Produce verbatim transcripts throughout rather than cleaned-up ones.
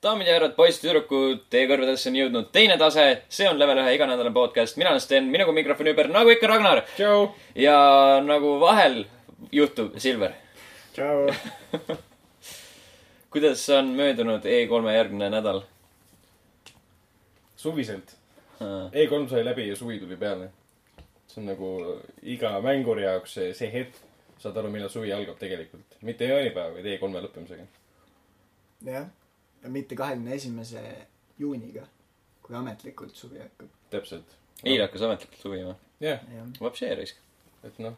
Daamid ja härrad, poisid ja tüdrukud, teie kõrvedesse on jõudnud teine tase. See on level ühe iganädalane podcast. Mina olen Sten, minuga mikrofoni ümber, nagu ikka Ragnar. Tšau. Ja nagu vahel juhtub Silver. Tšau. Kuidas on möödunud E kolme järgne nädal? Suviselt. Haa. E kolm sai läbi ja suvi tuli peale. See on nagu iga mänguri jaoks see, see hetk. Saad aru, millal suvi algab tegelikult. Mitte jaanipäeva, vaid E kolme lõppemisega. Jah. Ja mitte kahekümne esimese juuniga, kui ametlikult suvi hakkab. Täpselt. Eile hakkas ametlikult suvi, või? Jah. Vapsee risk. Et noh.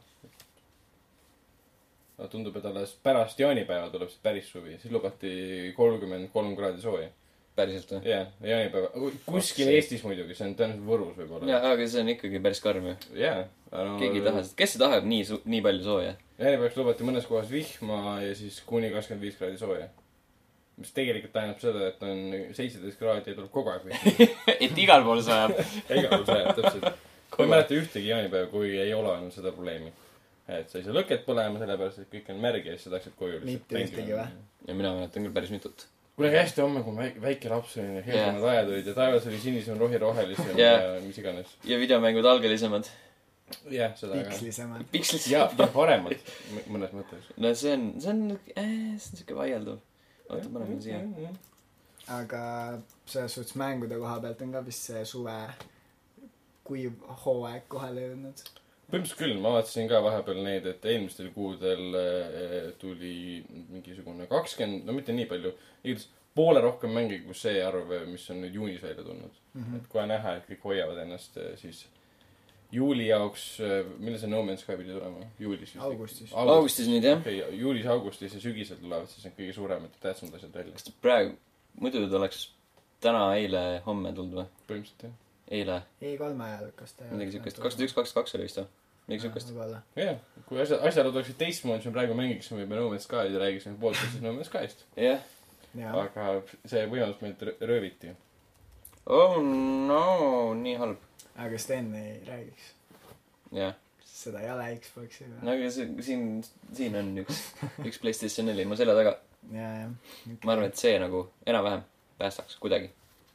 No, tundub, et alles pärast jaanipäeva tuleb see päris suvi. Siis lubati kolmkümmend kolm kraadi sooja. Päriselt või? Jah, jaanipäeva. Kuskil Eestis muidugi, see on tõenäoliselt Võrus võib-olla. Jaa, aga see on ikkagi päris karm ju. Jah. No, keegi ei taha. Kes see tahab nii, su- nii palju sooja? Jaanipäevaks lubati mõnes kohas vihma ja siis kuni kakskümmend viis kraadi sooja. Mis tegelikult tähendab seda, et on seitseteist kraadi ja tuleb kogu aeg vihma. Et igal pool sajab. Igal pool sajab, täpselt. Ma ei mäleta ühtegi jaanipäeva, kui ei ole olnud seda probleemi. Et sa ei saa lõket põlema, sellepärast, et kõik on märg ja siis sa läksid koju. Mitte ühtegi või? Ja mina mäletan küll päris mitut. Kuule hästi homme, kui väike, väike laps olin ja helgemad yeah. ajad olid ja taevas oli sinisem, rohi rohelisem yeah. ja mis iganes. Ja videomängud algelisemad. Jah, seda Pikslisemad. Pikslisemad. Ja, ja paremad mõnes mõttes. No see on, see on, äh, see on siuke vaieldav. Oota, ma olen siia. Aga selles suhtes mängude koha pealt on ka vist see suve kuiv hooaeg kohale jõudnud. Põhimõtteliselt küll, ma vaatasin ka vahepeal neid, et eelmistel kuudel tuli mingisugune kakskümmend, no mitte nii palju, igatahes poole rohkem mängi kui see arv, mis on nüüd juunis välja tulnud. Mm -hmm. Et kohe näha, et kõik hoiavad ennast siis juuli jaoks, mille see No Man's Sky pidi tulema? Juulis vist? Augustis. Augustis, Augustis nüüd, jah. Okay, juulis, augustis ja sügisel tulevad siis kõige suuremad ja tähtsamad asjad välja. Kas ta praegu, muidu ta oleks täna, eile, homme tulnud või? Põhimõtteliselt, jah. Eile. E kolme ajal, kas ta... Midagi sükest. kakskümmend üks kakskümmend kaks oli vist või? Midagi sükest. Jah, kui asjad, asjad oleksid teistmoodi, siis me praegu mängiksime juba No Man's Sky ja räägiksime podcastis No Man's Skyst. Jah. Aga see võimalus meilt rööviti. Oh no, nii halb. Aga Sten ei räägiks. Jah. Seda ei ole Xboxi. No aga see, siin, siin on üks, üks PlayStation neli, ma selle taga. Ja, ja. Ma arvan, et see nagu enam-vähem päästaks kuidagi.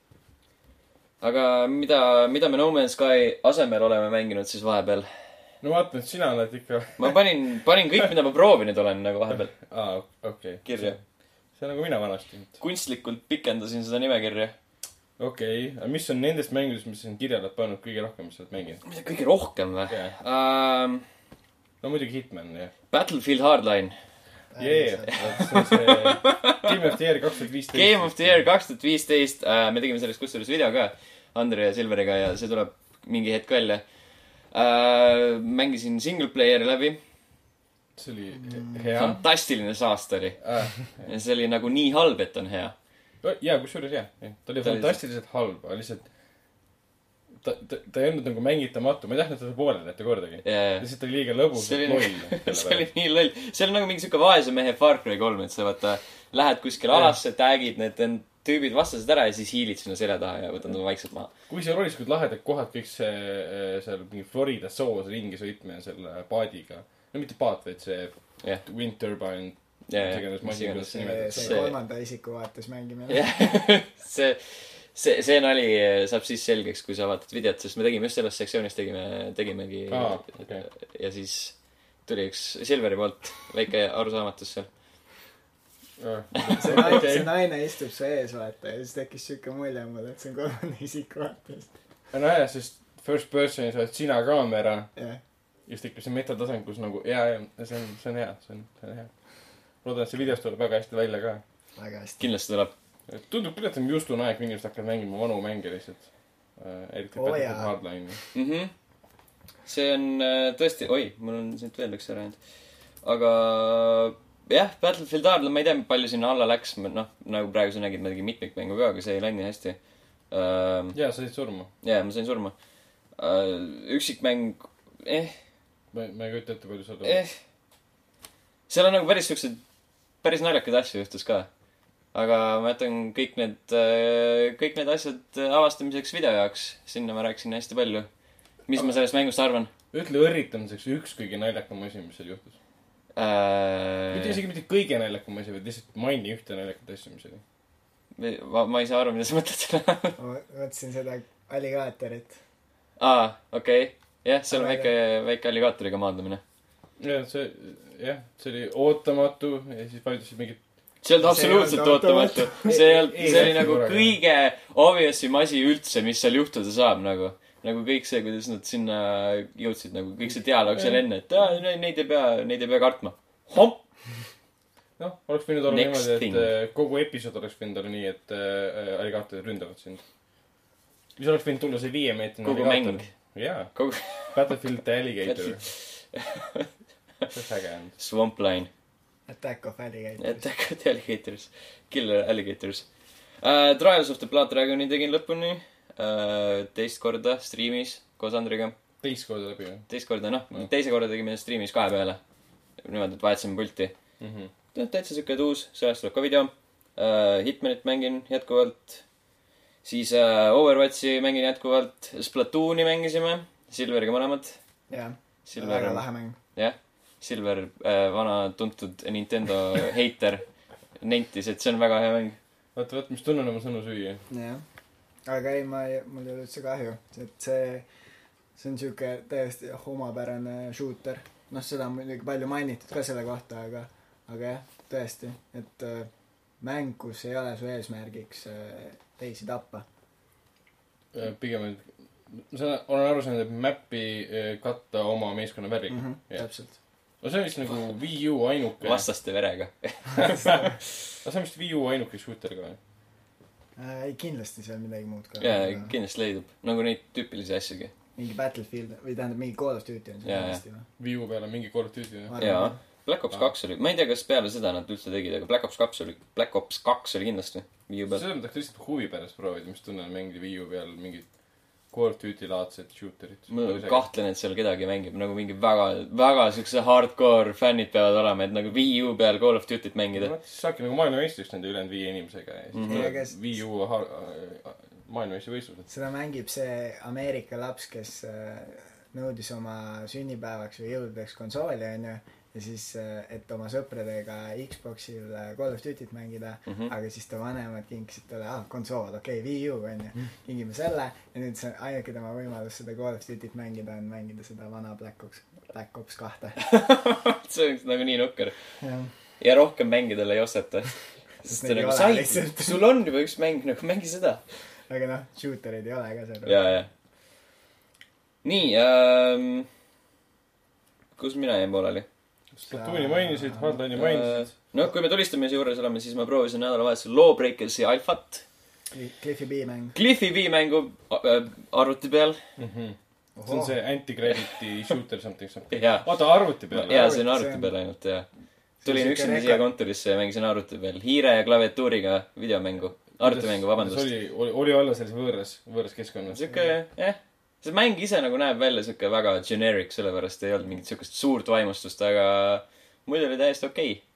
Aga mida, mida me No Man's Sky asemel oleme mänginud siis vahepeal? No vaatan, et sina oled ikka... ma panin, panin kõik, mida ma proovinud olen nagu vahepeal. Aa, okei. Okay. Kirja. See on nagu mina vanasti. Kunstlikult pikendasin seda nimekirja. Okei, okay. Mis on nendest mängudest, mis on kirjale pannud kõige rohkem, mis sa oled mänginud? Mida kõige rohkem või? Yeah. Um, no muidugi Hitman, jah. Battlefield Hardline. Jee, see on see Game of the Year kaks tuhat viisteist. Game of the Year kaks tuhat viisteist. Uh, me tegime sellest kusjuures video ka Andre ja Silveriga ja see tuleb mingi hetk välja. Uh, mängisin single player'i läbi. See oli hea. Fantastiline saast oli. Ah, ja see oli nagu nii halb, et on hea. Jaa, kus juures jah. Ta oli fantastiliselt halb, aga lihtsalt ta, ta, ta ei olnud nagu mängitamatu. Ma ei tahtnud seda poolele jätta kordagi. Yeah. Lihtsalt oli liiga lõbus. See oli, see oli nii loll. See oli nagu mingi siuke vaese mehe Far Cry kolm, et sa vaata, lähed kuskil alasse, tagid need tüübid vastased ära ja siis hiilid sinna selja taha ja võtad nagu vaikselt maha. Kui seal oli siukud lahedad kohad, kõik see seal mingi Florida soos ringi sõitmine selle paadiga. No mitte paat, vaid see yeah. Wind turbine. Yeah, see, see, see kolmanda isiku vaates mängimine. Yeah. see, see, see nali saab siis selgeks, kui sa vaatad videot, sest me tegime just selles sektsioonis, tegime, tegimegi ah, okay. ja siis tuli üks Silveri poolt väike arusaamatus seal. see, naine, okay. see naine istub su ees, vaata, ja siis tekkis siuke mulje mulle, et see on kolmanda isiku vaates. no jah, sest first person'i sa oled sina kaamera. Yeah. Just ikka see metatasand, kus nagu, jaa, jaa, see on, see on hea, see on, see on hea. Loodan, et see videost tuleb väga hästi välja ka. Väga hästi. Kindlasti tuleb. Tundub küll, et on just on aeg, kui inimesed hakkavad mängima vanu mänge lihtsalt. Eriti oh, Battlefield Hardline'i. Mm-hmm. See on tõesti... Oi, mul on siit veel üks ära jäänud. Aga jah, Battlefield Hardline, ma ei tea, palju sinna alla läks. No, nagu praegu sa nägid, ma tegin mitmikmängu ka, aga see ei läinud hästi. Uh, jaa, sa said surma. Jaa, ma sain surma. Uh, üksikmäng... Eh... Ma, ma ei kujuta ette, palju sa tuleb. Eh... Seal on nagu päris siuksed... Päris naljakad asju juhtus ka. Aga ma jätan kõik need, kõik need asjad avastamiseks video jaoks. Sinna ma rääkisin hästi palju. Mis aga ma sellest mängust arvan? Ütle õrritamiseks üks kõige naljakam asi, mis seal juhtus. Äh... Mitte isegi mitte kõige naljakam asi, vaid lihtsalt maini ühte naljakat asju, mis oli. ma, ma ei saa aru, mida sa mõtled selle. ma mõtlesin seda alligaatorit. aa, okei okay. jah, see on väike, väike alligaatoriga maadlemine. jah, see, jah, see oli ootamatu ja siis valitasid mingid see ei olnud absoluutselt ootamatu. see ei olnud, see oli nagu kõige obvious'im asi üldse, mis seal juhtuda saab nagu. Nagu kõik see, kuidas nad sinna jõudsid, nagu kõik see dialoog seal enne, et aa, neid ei pea, neid ei pea kartma. Homp! noh, oleks võinud olla niimoodi, et thing. Kogu episood oleks võinud olla nii, et äh, alligaatorid ründavad sind. mis oleks võinud tulla see viie meetrine kogu alligaator. Mäng. jaa. Kogu... Battlefield the Alligator. see on äge. Swampline. Attack of Alligators. Attack of the Alligators. Killer Alligators. Uh, Trials of the Blood Dragoni tegin lõpuni. Uh, teist korda streamis koos Andriga. Teist korda läbi, jah? Teist korda, noh. No. Teise korda tegime streamis kahe peale. Niimoodi, et vahetasime pulti. Mm -hmm. täitsa siuke tuus, sellest tuleb ka video. uh, Hitmanit mängin jätkuvalt. Siis uh, Overwatchi mängin jätkuvalt. Splatooni mängisime Silveriga mõlemad. jah, Silver... väga lahe mäng. jah, Silver uh, vana tuntud Nintendo heiter nentis, et see on väga hea mäng. vaata, vaata, mis tunnen oma sõnu süüa. jah, aga ei, ma ei, mul ei ole üldse kahju, et see see on siuke täiesti homopärane shooter. noh, seda on muidugi palju mainitud ka selle kohta, aga aga jah, tõesti, et äh, mäng, kus ei ole su eesmärgiks äh, teisi tappa. Pigem, et ma olen aru saanud, et mappi katta oma meeskonna värviga. Mm -hmm, täpselt. no see on vist nagu Wii U ainuke... vastaste verega. aga see on vist Wii U ainuke shooter ka, või? Äh, ei, kindlasti seal midagi muud ka. jaa, aga... kindlasti leidub. Nagu neid tüüpilisi asjagi. Mingi Battlefield, või tähendab, mingi Call of Duty on see hästi, või? Wii U peale mingi Call of Duty, või? jaa. Black Ops kaks oli, ma ei tea, kas peale seda nad üldse tegid, aga Black Ops kaks oli, Black Ops kaks oli kindlasti Wii U peal. seda ma tahaks lihtsalt huvi pärast proovida, mis tunnen mängida Wii U peal mingit Call of Duty laadset shooterit. ma kahtlen, et seal kedagi mängib, nagu mingi väga, väga siukse hardcore fännid peavad olema, et nagu Wii U peal Call of Duty't mängida. no, siis saabki nagu maailmameistrist nende ülejäänud viie inimesega ja siis mm -hmm. Kes... Wii U har... maailmameistri võistlused. seda mängib see Ameerika laps, kes nõudis oma sünnipäevaks või jõuludeks konsooli, onju. Ja siis, et oma sõpradega Xboxil Call of Duty't mängida, mm -hmm. aga siis ta vanemad kinkisid talle, ah, konsool, okei, okay, Wii U, onju. Kingime selle ja nüüd see ainuke tema võimalus seda Call of Duty't mängida on mängida seda vana Black Ops, Black Ops kahte. see on nagu nii nukker. Ja. ja rohkem mänge talle ei osteta. sest ta nagu sai, sul on juba üks mäng, nagu mängi seda. aga noh, shooterid ei ole ka seda. jaa, jaa. nii, ähm, kus mina jäin pooleli? Splatooni mainisid, Hardline'i mainisid. no kui me tulistamise juures oleme, siis ma proovisin nädalavahetusel Lawbreakersi alfat. Cliffy B mäng. Cliffy B mängu äh, arvuti peal. Mm-hmm. see on see anti-gravity shooter something something. oota, arvuti peal? jaa, see on arvuti peal ainult, jah. tulin üksinda siia kontorisse ja mängisin arvuti peal. hiire ja klaviatuuriga videomängu. arvutimängu, vabandust. oli, oli, oli olla selles võõras, võõras keskkonnas. siuke, jah. see mäng ise nagu näeb välja siuke väga generic, sellepärast ei olnud mingit siukest suurt vaimustust, aga muidu oli täiesti okei okay..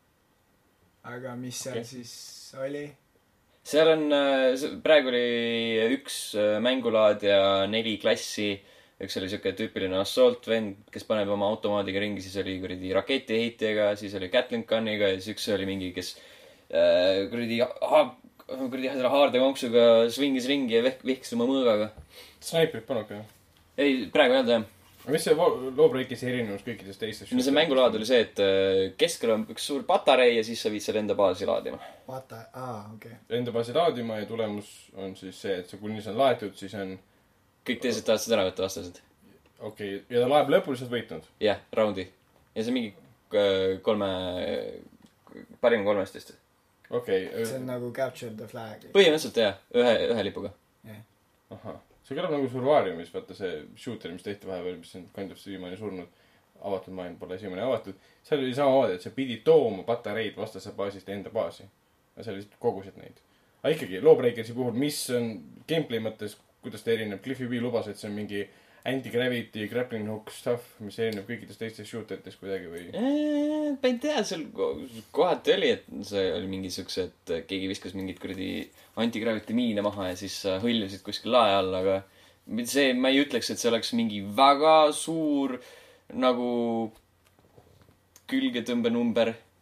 aga mis seal okay. siis oli? seal on, praegu oli üks mängulaad ja neli klassi. üks oli siuke tüüpiline assault vend, kes paneb oma automaadiga ringi, siis oli kuradi raketiheitjaga, siis oli Gatling gun'iga ja siis üks oli mingi, kes äh, kuradi ha, kuradi selle haardekonksuga swingis ringi ja vihk, vihkis oma mõõgaga. Snaiprit pannud ka? ei, praegu ei olnud jah. mis see Lawbreakers erinevus kõikidest teistest? no see mängulaad oli see, et keskel on üks suur patarei ja siis sa viid selle enda baasi laadima. Pata-, aa, okei okay.. Enda baasi laadima ja tulemus on siis see, et see, kuni see on laetud, siis on... kõik teised tahavad seda ära võtta vastased. okei okay., ja ta laeb lõpuni, sa oled võitnud? jah, raundi. ja see mingi kolme, parim kolmest vist. okei okay.. see on nagu Capture the Flag. põhimõtteliselt jah, ühe, ühe lipuga. jah. ahah. see kõlab nagu Survariumis, vaata see shooter, mis tehti vahepeal, mis on kind of siiamaani surnud. Avatud maailm pole siiamaani avatud. seal oli samamoodi, et sa pidid tooma patareid vastase baasist enda baasi. ja sa lihtsalt kogusid neid. aga ikkagi, Lawbreakersi puhul, mis on gameplay mõttes, kuidas ta erineb? Cliffy B lubas, et see on mingi anti-gravity, grappling hook stuff, mis erineb kõikidest teistest shooteritest kuidagi või? Ma ei tea, seal kohati oli, et see oli mingi siukse, et keegi viskas mingit kuradi anti-gravity miine maha ja siis hõljusid kuskil lae all, aga see, ma ei ütleks, et see oleks mingi väga suur nagu külgetõmbenumber.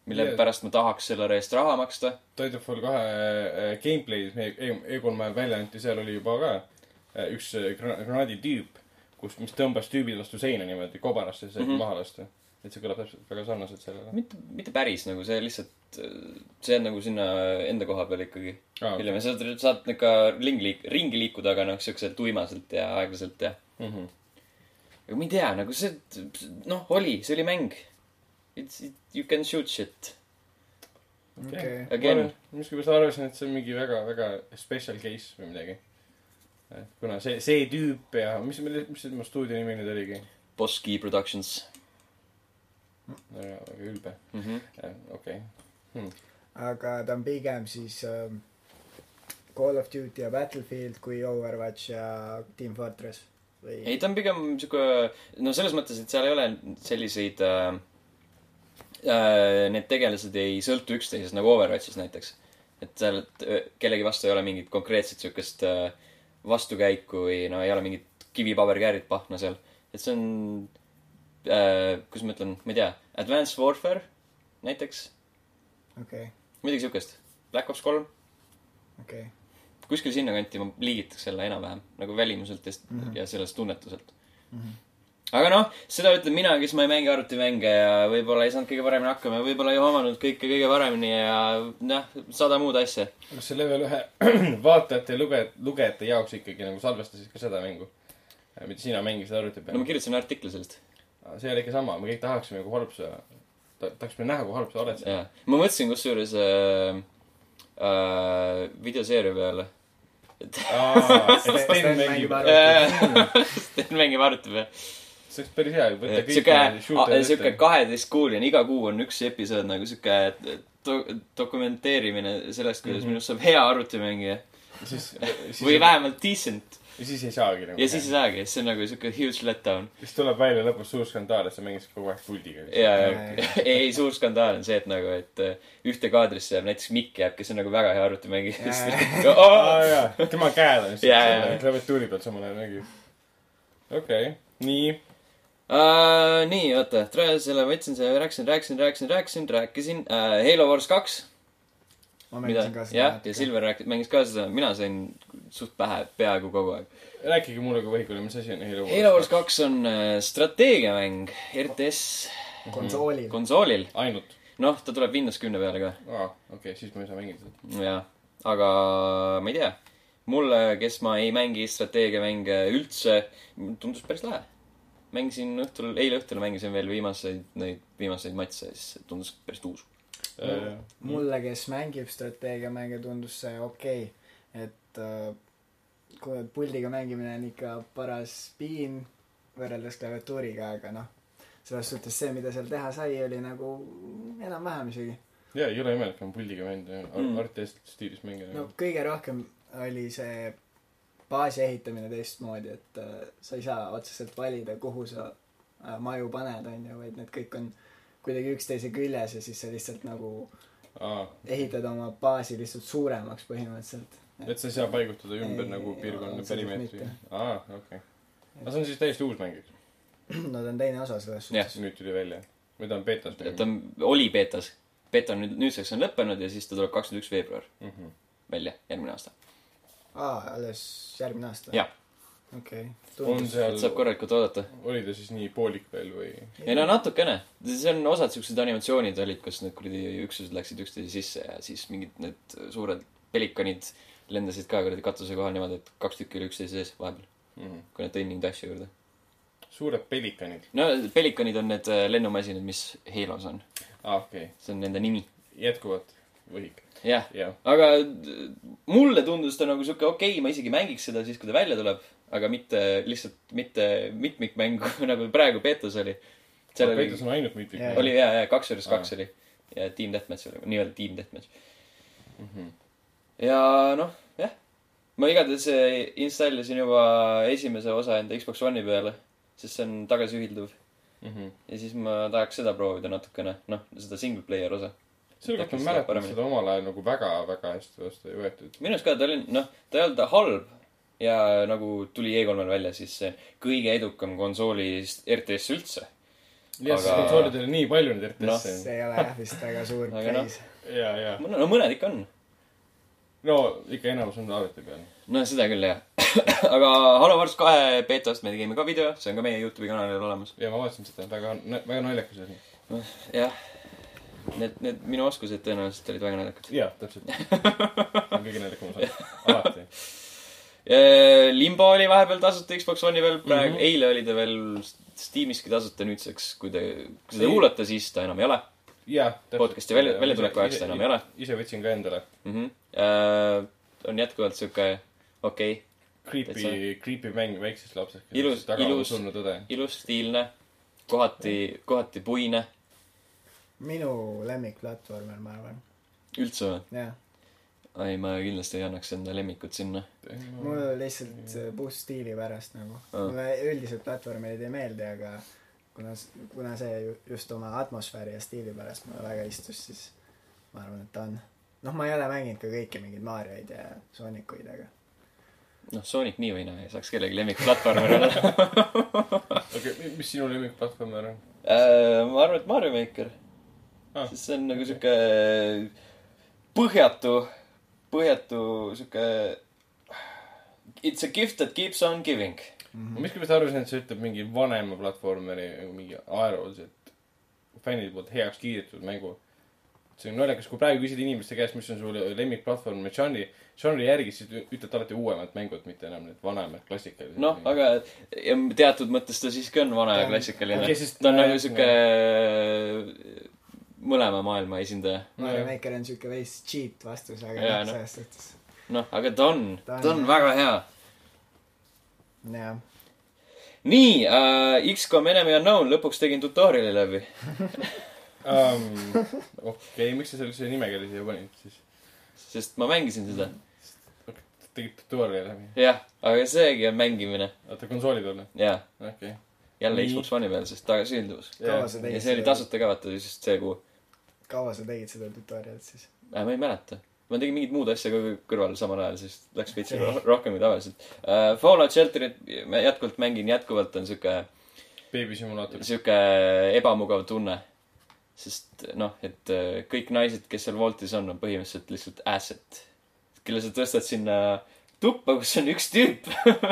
mille Yeah. pärast ma tahaks selle eest raha maksta. Titanfall kahe äh, gameplay'd E kolm ajal välja anti, seal oli juba ka äh, üks äh, granaaditüüp, kus, mis tõmbas tüübid vastu seina niimoodi kobarasse, see mm -hmm. maha lasta. Et see kõlab täpselt väga sarnaselt sellele. Mitte, mitte päris nagu, see lihtsalt, see on nagu sinna enda koha peal ikkagi. Ah, hiljem, sa saad, saad ikka ringi, liik, ringi liikuda, aga noh, siukselt uimaselt ja aeglaselt ja. mm. -hmm. aga ma ei tea, nagu see, noh, oli, see oli mäng. It's, it, you can shoot shit. okei. Again. mis kui ma arvasin, et see on mingi väga, väga special case või midagi. Kuna see, see tüüp ja, mis, mis see stuudio nimi nüüd oligi? Boss Key Productions. väga, väga ülbe. Mm -hmm. okei. Hmm. aga ta on pigem siis äh, Call of Duty ja Battlefield kui Overwatch ja Team Fortress või? ei, ta on pigem siuke, no selles mõttes, et seal ei ole selliseid äh, äh, need tegelased ei sõltu üksteisest nagu Overwatchis näiteks. et seal kellegi vastu ei ole mingit konkreetset siukest äh, vastukäiku või no ei ole mingit kivi-paber-käärid pahna seal. et see on äh, kus ma ütlen, ma ei tea, Advanced Warfare näiteks. okei okay. midagi siukest. Black Ops kolm. okei okay. kuskil sinna kanti ma liigitaks selle enam-vähem nagu välimuselt ja, mm -hmm. ja sellest tunnetuselt mm. -hmm. aga noh, seda ütlen mina, kes ma ei mängi arvutimänge ja võib-olla ei saanud kõige paremini hakkama ja võib-olla ei omanud kõike kõige paremini ja noh, sada muud asja. kas see level ühe vaatajate ja lugejate, lugejate jaoks ikkagi nagu salvestasid ka seda mängu? mida sina mängisid arvuti peal? no ma kirjutasin artikli sellest. see oli ikka sama, me kõik tahaksime, kui halb sa ta, tahaksime näha, kui halb sa oled. jaa, ma mõtlesin kusjuures äh, äh, videoseeria peale. Sten mängib Sten mängib arvuti peal. see oleks päris hea, võtta kõik siuke, siuke kaheteist kuuline, iga kuu on üks episood nagu siuke do- dokumenteerimine sellest, kuidas mm -hmm. minust saab hea arvutimängija. Siis, siis või vähemalt decent. ja siis ei saagi nagu. ja siis ei saagi, see on nagu siuke huge letdown. siis tuleb välja lõpus suur skandaal, et sa mängisid kogu aeg puldiga. ja, ja, ei, suur skandaal on see, et nagu, et ühte kaadrisse jääb näiteks Mikk jääb, kes on nagu väga hea arvutimängija. aa jaa, tema käed on lihtsalt klaviatuuri peal samal ajal mängib. okei, nii. Uh, nii, oota, selle võtsin, see rääkisin, rääkisin, rääkisin, rääkisin, rääkisin uh, Halo Wars kaks. ma mängisin ka seda. jah, ja Silver rääkis, mängis ka seda, mina sain suht pähe peaaegu kogu aeg. rääkige mulle ka võhikule, mis asi on Halo Wars. Halo Wars kaks on uh, strateegiamäng R T S konsoolil. konsoolil. ainult? noh, ta tuleb Windows kümme peale ka. aa, okei okay,, siis ma ei saa mängida seda. jah, aga ma ei tea. mulle, kes ma ei mängi strateegiamänge üldse, tundus päris lahe. mängisin õhtul, eile õhtul mängisin veel viimaseid, neid viimaseid matse, siis tundus päris tuus. Uh, mulle, kes mängib strateegiamänge, tundus see okei okay.. et uh, kui puldiga mängimine on ikka paras piin võrreldes klaviatuuriga, aga noh, selles suhtes see, mida seal teha sai, oli nagu enam-vähem isegi. jaa, ei ole imelik on puldiga mängida, mm. R T S stiilis mängida. no kõige rohkem oli see baasi ehitamine teistmoodi, et uh, sa ei saa otseselt valida, kuhu sa uh, maju paned, on ju, vaid need kõik on kuidagi üksteise küljes ja siis sa lihtsalt nagu Aa. ehitad oma baasi lihtsalt suuremaks põhimõtteliselt. et, et sa ei saa paigutada ümber ei, nagu piirkonna perimeetri. aa, okei okay. aga see on siis täiesti uus mäng. no ta on teine osa selles suhtes. nüüd tuli välja. või ta on beetas? ta on, oli beetas. Beta on nüüd, nüüdseks on lõppenud ja siis ta tuleb kakskümmend üks veebruar mm -hmm. välja, järgmine aasta. aa, alles järgmine aasta? jah. okei okay.. Seal... saab korralikult oodata. oli ta siis nii poolik veel või? ei no natukene. see on osad siuksed animatsioonid olid, kus need kuradi üksused läksid üksteise sisse ja siis mingid need suured pelikanid lendasid ka kuradi katuse kohal niimoodi, et kaks tükki oli üksteise sees vahepeal mm. -hmm. kui nad tõid mingi asju juurde. suured pelikanid? no pelikanid on need lennumasinad, mis Halos on. aa, okei okay.. see on nende nimi. jätkuvalt võhik. jah ja., aga mulle tundus ta nagu siuke okei okay,, ma isegi mängiks seda siis, kui ta välja tuleb, aga mitte lihtsalt, mitte mitmikmängu nagu praegu beetas oli. Oli... beetas on ainult mitmikmängu? oli jaa, jaa, kaks versus kaks oli. ja Team Deathmatch oli, nii-öelda Team Deathmatch mm. -hmm. ja noh, jah. ma igatahes installisin juba esimese osa enda Xbox One'i peale, sest see on tagasiühilduv mm. -hmm. ja siis ma tahaks seda proovida natukene, noh, seda single player osa. selle kohta ma mäletan seda omal ajal nagu väga-väga hästi vastu ei võetud. minu arust ka, ta oli, noh, ta ei olnud halb ja nagu tuli E kolmel välja, siis see kõige edukam konsooli R T S üldse. jah, sest konsoolidel nii palju neid R T S-e. see ei ole jah vist väga suur preis. ja, ja. no mõned ikka on. no ikka enamus on arvuti peal. no seda küll jah. aga Halo Wars kahe beetast me tegime ka video, see on ka meie YouTube'i kanalil olemas. ja ma vaatasin seda, väga, väga naljakas oli. jah, need, need minu oskused tõenäoliselt olid väga naljakad. jah, täpselt. see on kõige naljakam osa. Alati. Limbo oli vahepeal tasuta Xbox One'i peal, praegu mm -hmm. eile oli ta veel Steamiski tasuta nüüdseks, kui te, kui te kuulate, siis ta enam ei ole. jah, täpselt. Podcasti välja, väljatuleku ajaks ta enam ei ole. ise võtsin ka endale. Mm -hmm. uh, on jätkuvalt siuke okei okay. Creepy, creepy mäng väiksest lapsest. ilus, ilus, ilus, stiilne, kohati, kohati puine. minu lemmikplatvormer, ma arvan. üldse või? jah. ai, ma kindlasti ei annaks enda lemmikut sinna. mul lihtsalt puht stiili pärast nagu. mulle üldiselt platvormeid ei meeldi, aga kuna, kuna see just oma atmosfääri ja stiili pärast mulle väga istus, siis ma arvan, et ta on. noh, ma ei ole mänginud ka kõiki mingeid Marioid ja Soonicuid, aga noh, Sonic nii või naa ei saaks kellegi lemmikplatvormer olla. okei, mis sinu lemmikplatvormer on? ma arvan, et Mario Maker. ah, sest see on nagu siuke põhjatu põhjatu siuke it's a gift that keeps on giving. Mm-hmm. ma miskipärast arvasin, et see ütleb mingi vanema platvormeri mingi ajalooliselt fännide poolt heaks kiidetud mängu. see on naljakas, kui praegu küsid inimeste käest, mis on su lemmikplatvorm žanri, žanri järgi, siis ütled alati uuemad mängud, mitte enam need vanemad klassikalised. noh, aga teatud mõttes ta siiski on vana ja klassikaline. Okay, sest, ta on nagu siuke mõlema maailma esindaja. Mario Maker on siuke veits cheat vastus, aga ja, no. no. selles suhtes. noh, aga ta on, ta on, ta on väga hea. jah. nii uh,, X COM Enemy Unknown, lõpuks tegin tutoriali läbi. um, okei okay,, miks sa sellise nimekirja siia panid siis? Sest ma mängisin seda. tegid tutoriali läbi? jah, aga seegi on mängimine. oota, konsooli peal? jah. okei okay. jälle nii. Xbox One'i peal, sest tagasisilduvus. ja see oli tasuta ka vaata, just see kuu. kaua sa tegid seda tutorialit siis? äh, ma ei mäleta. ma tegin mingit muud asja ka kõrval samal ajal, siis läks veitsi rohkem kui tavaliselt. uh, Fallout Shelterit ma jätkuvalt mängin, jätkuvalt on siuke beebisimulaator. siuke ebamugav tunne. sest noh, et kõik naised, kes seal Vaultis on, on põhimõtteliselt lihtsalt asset. kelle sa tõstad sinna tuppa, kus on üks tüüp.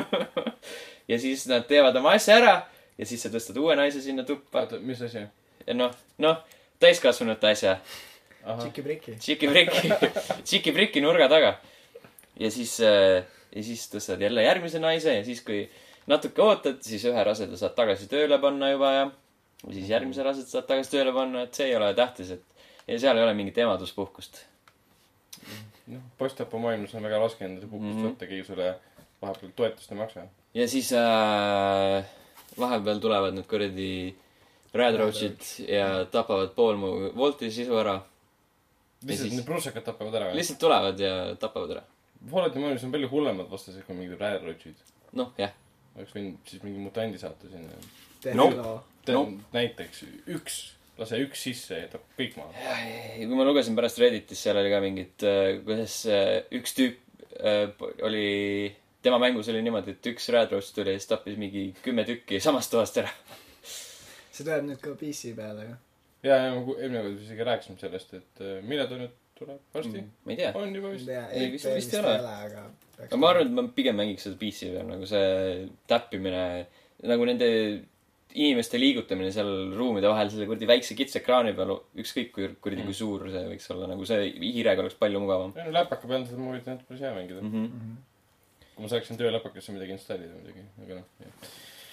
ja siis nad teevad oma asja ära ja siis sa tõstad uue naise sinna tuppa. oota, mis asja? noh, noh, täiskasvanute asja. Tšiki-priki. Tšiki-priki. Tšiki-priki nurga taga. ja siis, ja siis tõstad jälle järgmise naise ja siis, kui natuke ootad, siis ühe raseda saad tagasi tööle panna juba ja või siis järgmise raseda saad tagasi tööle panna, et see ei ole tähtis, et ja seal ei ole mingit emaduspuhkust. noh, postapu maailmas on väga raske endale puhkust mm-hmm. võtta, keegi sulle vahepeal toetust ei maksa. ja siis äh, vahepeal tulevad need kuradi Rad Roachid ja tapavad pool mu Volti sisu ära. lihtsalt siis... need prussakad tapavad ära? lihtsalt tulevad ja tapavad ära. Fallouti maailmas on palju hullemad vastased kui mingid Rad Roachid. noh, jah. oleks võinud siis mingi mutandi saata sinna. no, no. näiteks üks, lase üks sisse ja tapab kõik maha. ja kui ma lugesin pärast Redditis, seal oli ka mingid, kuidas üks tüüp äh, oli, tema mängus oli niimoodi, et üks Rad Roach tuli ja siis tappis mingi kümme tükki samast toast ära. see tuleb nüüd ka P C peale ju. ja, ja ma eelmine kord isegi rääkisime sellest, et millal ta nüüd tuleb varsti mm,? ma ei tea. on juba vist? ei, vist, vist ei ole. aga, aga ma arvan, et ma pigem mängiks seda P C peal, nagu see täppimine, nagu nende inimeste liigutamine seal ruumide vahel selle kurdi väikse kitsa ekraani peal, ükskõik kui kurdi mm. kui suur see võiks olla, nagu see hiirega oleks palju mugavam. ja no läpaka peal seda ma võitan päris hea mängida. Mm -hmm. kui ma saaksin töö läpakasse midagi installida muidugi, aga noh, jah.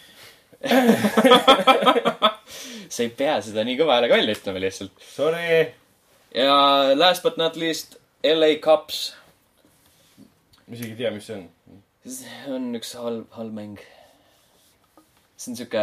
sa ei pea seda nii kõva häälega välja ütlema lihtsalt. Sorry! ja last but not least, L A Cups. ma isegi ei tea, mis see on. see on üks halb, halb mäng. see on siuke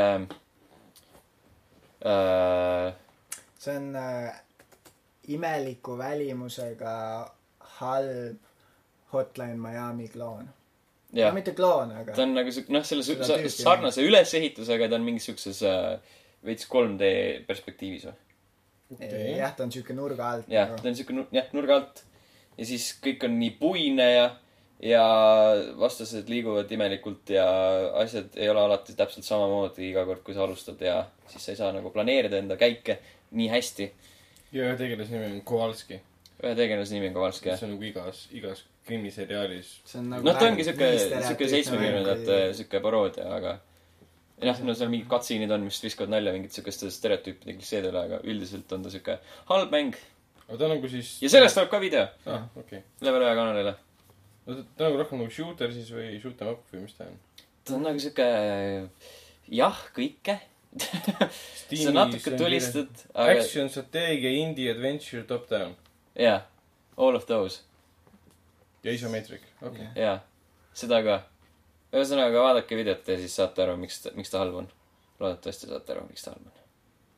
äh... see on äh, imeliku välimusega halb Hotline Miami kloon. no mitte kloon, aga ta on nagu siuke, noh, selle su- sarnase ülesehitusega, ta on mingis siukses äh, veits kolm D perspektiivis või? Okay. jah, ta on siuke nurga alt. jah, ta on siuke nur- jah, nurga alt. ja siis kõik on nii puine ja ja vastased liiguvad imelikult ja asjad ei ole alati täpselt samamoodi iga kord, kui sa alustad ja siis sa ei saa nagu planeerida enda käike nii hästi. ja ühe tegelase nimi on Kowalski. ühe tegelase nimi on Kowalski, jah. see on nagu igas, igas krimiseriaalis. Nagu noh, ta ongi siuke, siuke seitsmekümnendate siuke paroodia, aga jah, no seal mingid katsiinid on, mis viskavad nalja mingid siukeste stereotüüpide klisseede üle, aga üldiselt on ta siuke halb mäng. aga ta nagu siis... ja sellest tuleb ka video. ah, okei okay. Level ühe kanalile. no ta, ta nagu rohkem nagu shooter siis või shoot 'em up või mis ta on? ta on nagu siuke jah, kõike. sa natuke tulistad, aga... Action, strateegia, indie, adventure, top down. jaa, all of those. ja isometric, okei okay. yeah.. jaa, seda ka. ühesõnaga, vaadake videot ja siis saate aru, miks ta, miks ta halb on. Loodetavasti saate aru, miks ta halb on.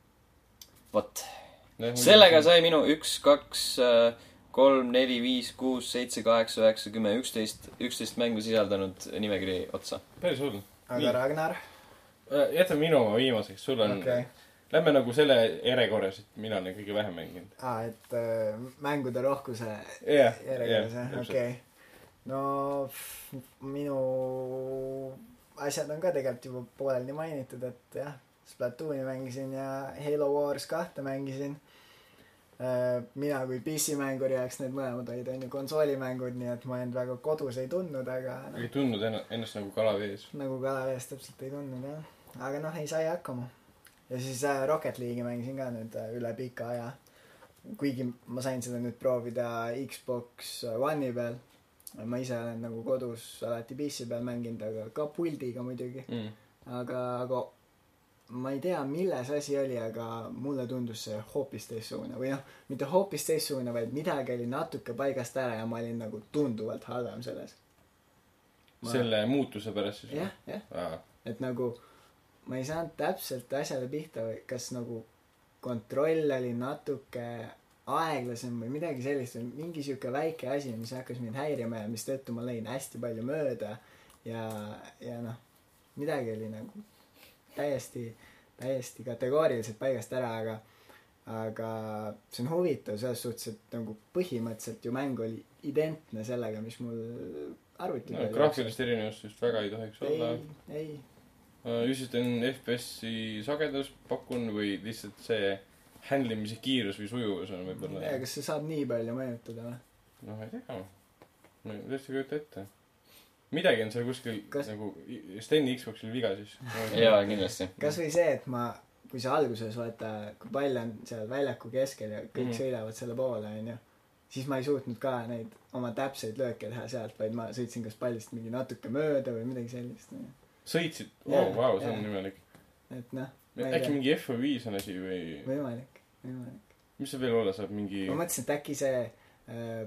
Vot. sellega sai minu üks, kaks, kolm, neli, viis, kuus, seitse, kaheksa, üheksa, kümme, üksteist, üksteist mängu sisaldanud nimekiri otsa. päris hull. aga Ragnar? jätame minu oma viimaseks, sul on okay. Lähme nagu selle järjekorras, et mina olen kõige vähem mänginud. aa, et äh, mängude rohkuse yeah, järjekorras, jah? yeah, okei. no minu asjad on ka tegelikult juba pooleldi mainitud, et jah, Splatooni mängisin ja Halo Wars kahte mängisin. Mina kui P C mängur jääks need mõlemad olid on ju konsoolimängud, nii et ma end väga kodus ei tundnud, aga no, ei tundnud ennast nagu kalavees. Nagu kalavees täpselt ei tundnud, jah. Aga noh, ei sai hakkama. Ja siis äh, Rocket League'i mängisin ka nüüd äh, üle pika aja. Kuigi ma sain seda nüüd proovida Xbox One'i peal. Ma ise olen nagu kodus alati P C peal mänginud, aga ka puldiga muidugi. Mm. Aga, aga ma ei tea, milles asi oli, aga mulle tundus see hoopis teistsugune. Või noh, mitte hoopis teistsugune, vaid midagi oli natuke paigast ära ja ma olin nagu tunduvalt halvem selles. Ma... selle muutuse pärast siis? Jah, jah. Et nagu ma ei saanud täpselt asjale pihta või kas nagu kontroll oli natuke aeglasem või midagi sellist või mingi siuke väike asi, mis hakkas mind häirima ja mis tõttu ma lõin hästi palju mööda ja, ja noh, midagi oli nagu täiesti, täiesti kategooriliselt paigast ära, aga aga see on huvitav selles suhtes, et nagu põhimõtteliselt ju mäng oli identne sellega, mis mul arvuti no, graafilist erinevust just väga ei tohiks ei, olla. ei, Just on F P S-i sagedus pakun või lihtsalt see handlimise kiirus või sujuvus on võib-olla... Ja, kas see saab nii palju mõjutada või? No ma ei tea. Ma ei tõesti kujuta ette. Midagi on seal kuskil kas... nagu Steni Xboxil viga siis. Jaa, kindlasti. Kas või see, et ma, kui sa alguses vaata, kui pall on seal väljaku keskel ja kõik mm. sõidavad selle poole, on ju, siis ma ei suutnud ka neid oma täpseid lööke teha sealt, vaid ma sõitsin kas pallist mingi natuke mööda või midagi sellist. No. Sõitsid? Oo, vau, see on nimelik. Et noh. Äkki mingi F viis on asi või... Võimalik, võimalik. Mis see veel olla saab, mingi... Ma mõtlesin, et äkki see äh,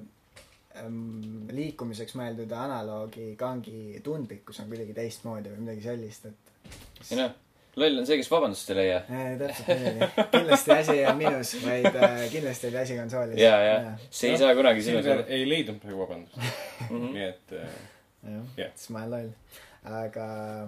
ähm, liikumiseks mõeldud analoogi kangi tundlikkus on kuidagi teistmoodi või midagi sellist, et... Ja noh, loll on see, kes vabandust ei leia. Äh, täpselt nii. Kindlasti asi ei on minus, vaid äh, kindlasti oli asi konsoolis. Jaa, jaa. See ei no, saa kunagi sinu seal. ei leidnud praegu vabandust. Nii et... Äh, jah, siis ma olen loll. Aga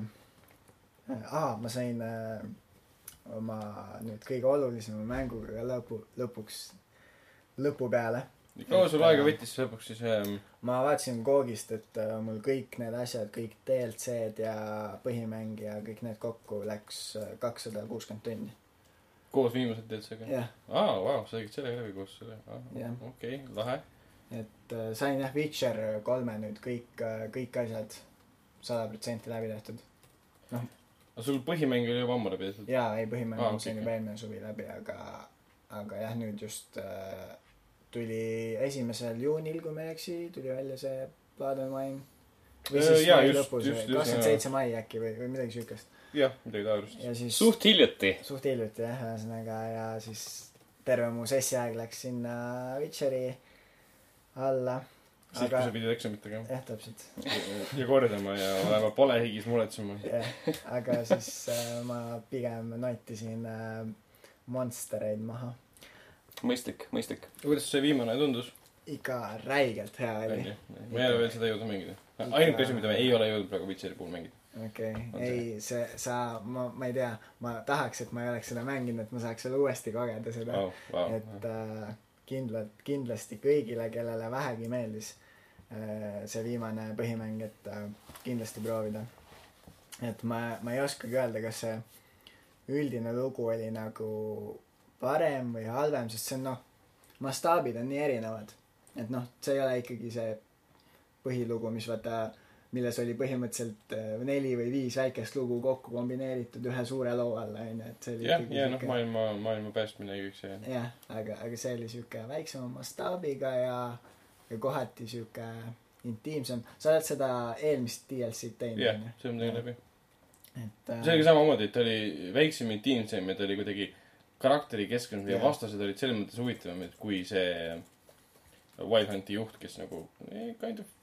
aa, ma sain äh, oma nüüd kõige olulisema mänguga lõpu, lõpuks lõpu peale. Kaua sul aega võttis lõpuks siis? Ähm... Ma vaatasin Googist, et äh, mul kõik need asjad, kõik D L C-d ja põhimäng ja kõik need kokku läks kakssada kuuskümmend tunni. Koos viimased D L C-ga? Jah. Aa, vau, sa tegid sellega läbi koos selle. Okei, okay, lahe. Et äh, sain jah Witcher kolme nüüd kõik, äh, kõik asjad sada protsenti läbi tehtud. Noh. Aga sul põhimäng oli juba ammu läbi tehtud? Jaa, ei põhimäng ah, on okay, juba eelmine suvi läbi, aga, aga jah, nüüd just äh, tuli esimesel juunil, kui me eksi, tuli välja see Blood and Wine. Või siis ja, mai just, lõpus, just, kakskümmend seitse mai äkki või, või midagi sükast. Jah, midagi taolist. Siis, suht hiljuti. Suht hiljuti, jah, ühesõnaga ja siis terve mu sessi aeg läks sinna Witcheri alla. Siis aga... kui sa pidid eksamitega. Jah, täpselt. Ja kordama ja olema palehigis muretsema. Jah, aga siis äh, ma pigem noitisin äh, monstereid maha. Mõistlik, mõistlik. Kuidas see viimane tundus? Ikka räigelt hea oli. Ma ei ole veel seda jõudnud mängida. Ainuke asi, mida me ei ole jõudnud praegu Witcheri puhul mängida. Okei, okay. Ei, see, sa, ma, ma ei tea, ma tahaks, et ma ei oleks seda mänginud, et ma saaks selle uuesti kogeda seda. Wow, wow, et äh, kindlalt, kindlasti kõigile, kellele vähegi meeldis see viimane põhimäng, et kindlasti proovida. Et ma, ma ei oskagi öelda, kas see üldine lugu oli nagu parem või halvem, sest see on noh, mastaabid on nii erinevad. Et noh, see ei ole ikkagi see põhilugu, mis vaata, milles oli põhimõtteliselt neli või viis väikest lugu kokku kombineeritud ühe suure loo alla, on ju, et see oli jah, ja noh, maailma, maailma päästmine ja kõik see. jah, aga, aga see oli siuke väiksema mastaabiga ja, ja kohati siuke intiimsem. Sa oled seda eelmist D L C-t teinud? jah, see on teinud läbi. Et, see oli ka samamoodi, et oli väiksem intiimsem ja ta oli kuidagi karakteri keskkond ja vastased olid selles mõttes huvitavam, et kui see Wild Hunti juht, kes nagu kind of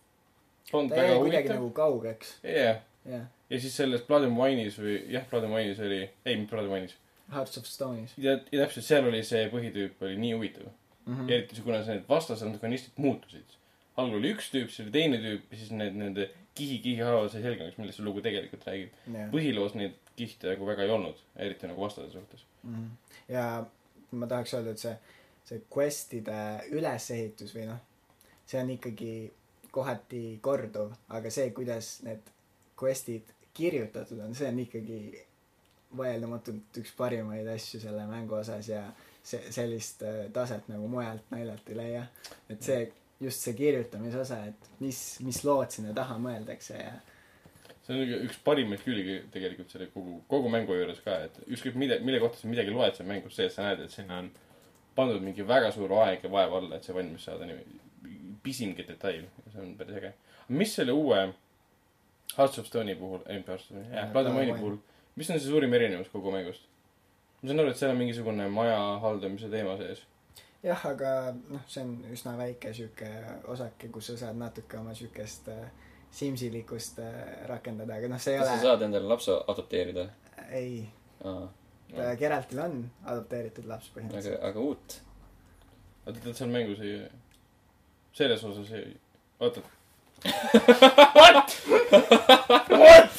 ta jäi kuidagi nagu kaugeks. jah yeah. Ja siis selles Blood and Wine'is või jah, Blood and Wine'is oli ei, mitte Blood and Wine'is Hearts of Stone'is ja, ja täpselt seal oli see põhitüüp oli nii huvitav mm -hmm. ja eriti see, kuna need vastased antagonistid muutusid. Algul oli üks tüüp, siis oli teine tüüp ja siis need nende kihi-kihi haavad sai selgemaks, millest see lugu tegelikult räägib yeah. Põhiloos neid kihte nagu väga ei olnud, eriti nagu vastase suhtes mm -hmm. ja ma tahaks öelda, et see see questide ülesehitus või noh, see on ikkagi kohati korduv, aga see, kuidas need questid kirjutatud on, see on ikkagi vaieldamatult üks parimaid asju selle mängu osas ja see, sellist taset nagu mujalt naljalt ei leia. Et see, just see kirjutamise osa, et mis, mis lood sinna taha mõeldakse ja see on üks parimaid külgi tegelikult selle kogu, kogu mängu juures ka, et ükskõik mille, mille kohta sa midagi loed seal mängus see, et sa näed, et sinna on pandud mingi väga suur aeg ja vaev alla, et see valmis saada nii pisimgi detail. See on päris äge. Mis selle uue Hearts of Stone'i puhul, ei, Hearts of Stone'i, jah, Blood and Wine'i puhul, mis on see suurim erinevus kogu mängust? Ma saan aru, et seal on mingisugune maja haldamise teema sees. jah, aga noh, see on üsna väike süke osake, kus sa saad natuke oma sükest äh, simsilikust äh, rakendada, aga noh, see ei kas ole... sa saad endale lapse adopteerida? ei. Aa. Ta Geraltil on adopteeritud laps põhimõtteliselt. Aga, aga uut? Oota, tead, seal mängus ei... Selles osas ei... Oota. What? What?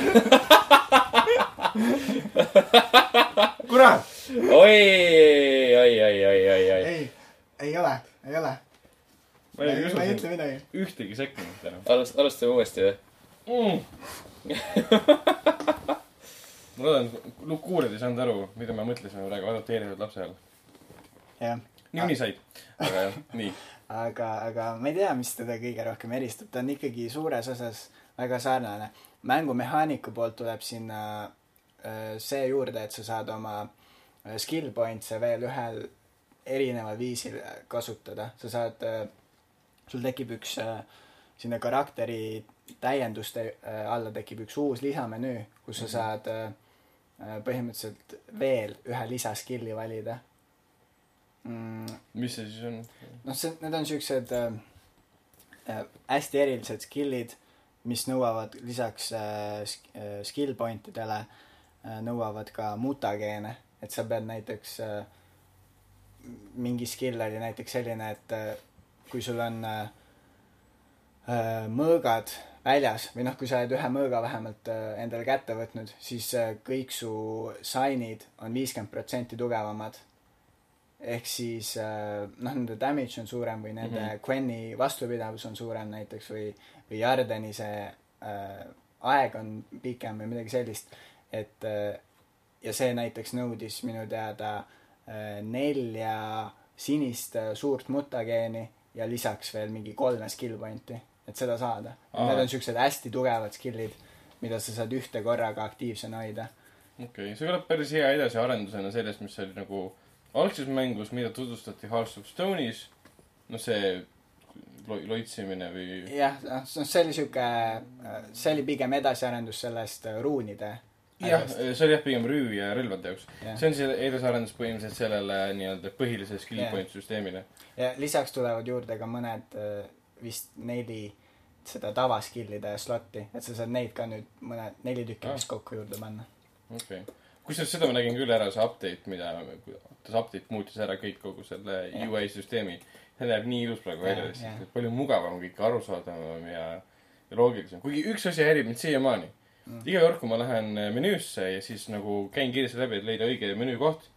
Kurat! Oi, oi, oi, oi, oi, oi. Ei, ei ole, ei ole. Ma ei, ma ei ütle midagi. Ühtegi sekkunud täna. Alust, alustame uuesti või? Mm. Ma loodan, kuuled ei saanud aru, mida me mõtlesime praegu adopteeritud lapse all. jah. nii nii said. Aga jah, nii. aga, aga ma ei tea, mis teda kõige rohkem eristab. Ta on ikkagi suures osas väga sarnane. Mängumehaaniku poolt tuleb sinna see juurde, et sa saad oma skill points'e veel ühel erineval viisil kasutada. Sa saad, sul tekib üks sinna karakteri täienduste alla tekib üks uus lisamenüü, kus sa saad põhimõtteliselt veel ühe lisaskilli valida. Mm. Mis see siis on? noh, see, need on siuksed äh, hästi erilised skillid, mis nõuavad lisaks äh, skill pointidele äh, nõuavad ka mutageene, et sa pead näiteks äh, mingi skill oli näiteks selline, et äh, kui sul on äh, mõõgad väljas või noh, kui sa oled ühe mõõga vähemalt äh, endale kätte võtnud, siis äh, kõik su signid on viiskümmend protsenti tugevamad. Ehk siis noh, nende damage on suurem või nende mm-hmm. Quenni vastupidavus on suurem näiteks või, või Jardeni see äh, aeg on pikem või midagi sellist. Et äh, ja see näiteks nõudis minu teada äh, nelja sinist äh, suurt mutageeni ja lisaks veel mingi kolme skill pointi, et seda saada. Need on siuksed hästi tugevad skillid, mida sa saad ühte korraga aktiivsena hoida. Okei, okay. See kõlab päris hea edasiarendusena sellest, mis oli nagu algses mängus, mida tutvustati Hearts of Stone'is, no see lo- loitsimine või... jah, see oli siuke, see oli pigem edasiarendus sellest ruunide. jah, see oli jah pigem rüü ja relvade jaoks. Ja. See on see edasiarendus põhimõtteliselt sellele nii-öelda põhilise skill point süsteemile. Ja lisaks tulevad juurde ka mõned vist neli seda tavaskillide slotti, et sa saad neid ka nüüd mõned neli tükki ah. vist kokku juurde panna. Okei. Okay. Kusjuures seda ma nägin küll ära, see update, mida see update muutis ära kõik kogu selle ja. U I süsteemi. See näeb nii ilus praegu välja, et palju mugavam kõik arusaadavam ja, ja loogilisem. Kuigi üks asi häirib mind siiamaani. Mm. Iga kord, kui ma lähen menüüsse ja siis nagu käin kiiresti läbi, et leida õige menüü koht, yeah.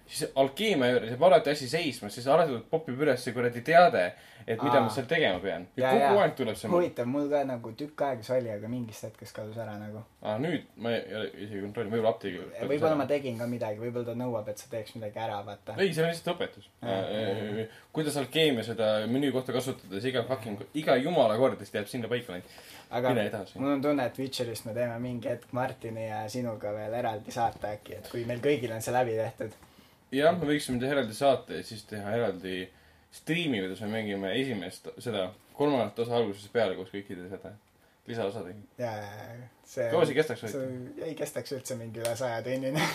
siis alkeemia juures jääb alati asi seisma, siis alati popib üles see kuradi teade, et mida Aa. ma seal tegema pean. Ja, ja kogu aeg tuleb see huvitav, mul ka nagu tükk aega see oli, aga mingist hetkest kadus ära nagu. Aa, nüüd ma ei ole isegi kontrolli, võib-olla apteegi. Võib-olla ma tegin ka midagi, võib-olla ta nõuab, et sa teeks midagi ära, vaata. Ei, see on lihtsalt õpetus. Ja, kuidas alkeemia seda menüü kohta kasutades iga fucking, iga jumala kordist jääb sinna paika neid. Aga mul on tunne, et Witcherist me teeme mingi hetk Martini ja sinuga veel eraldi saate äkki, et kui meil kõigil on see läbi tehtud. Jah, me võiksime teha eraldi saate ja siis teha eraldi striimi, kuidas me mängime esimest, seda kolmandat osa algusest peale koos kõikide seda lisaosadega. Jaa, see... Kaua see kestaks see ei kestaks üldse mingi üle saja tunnine.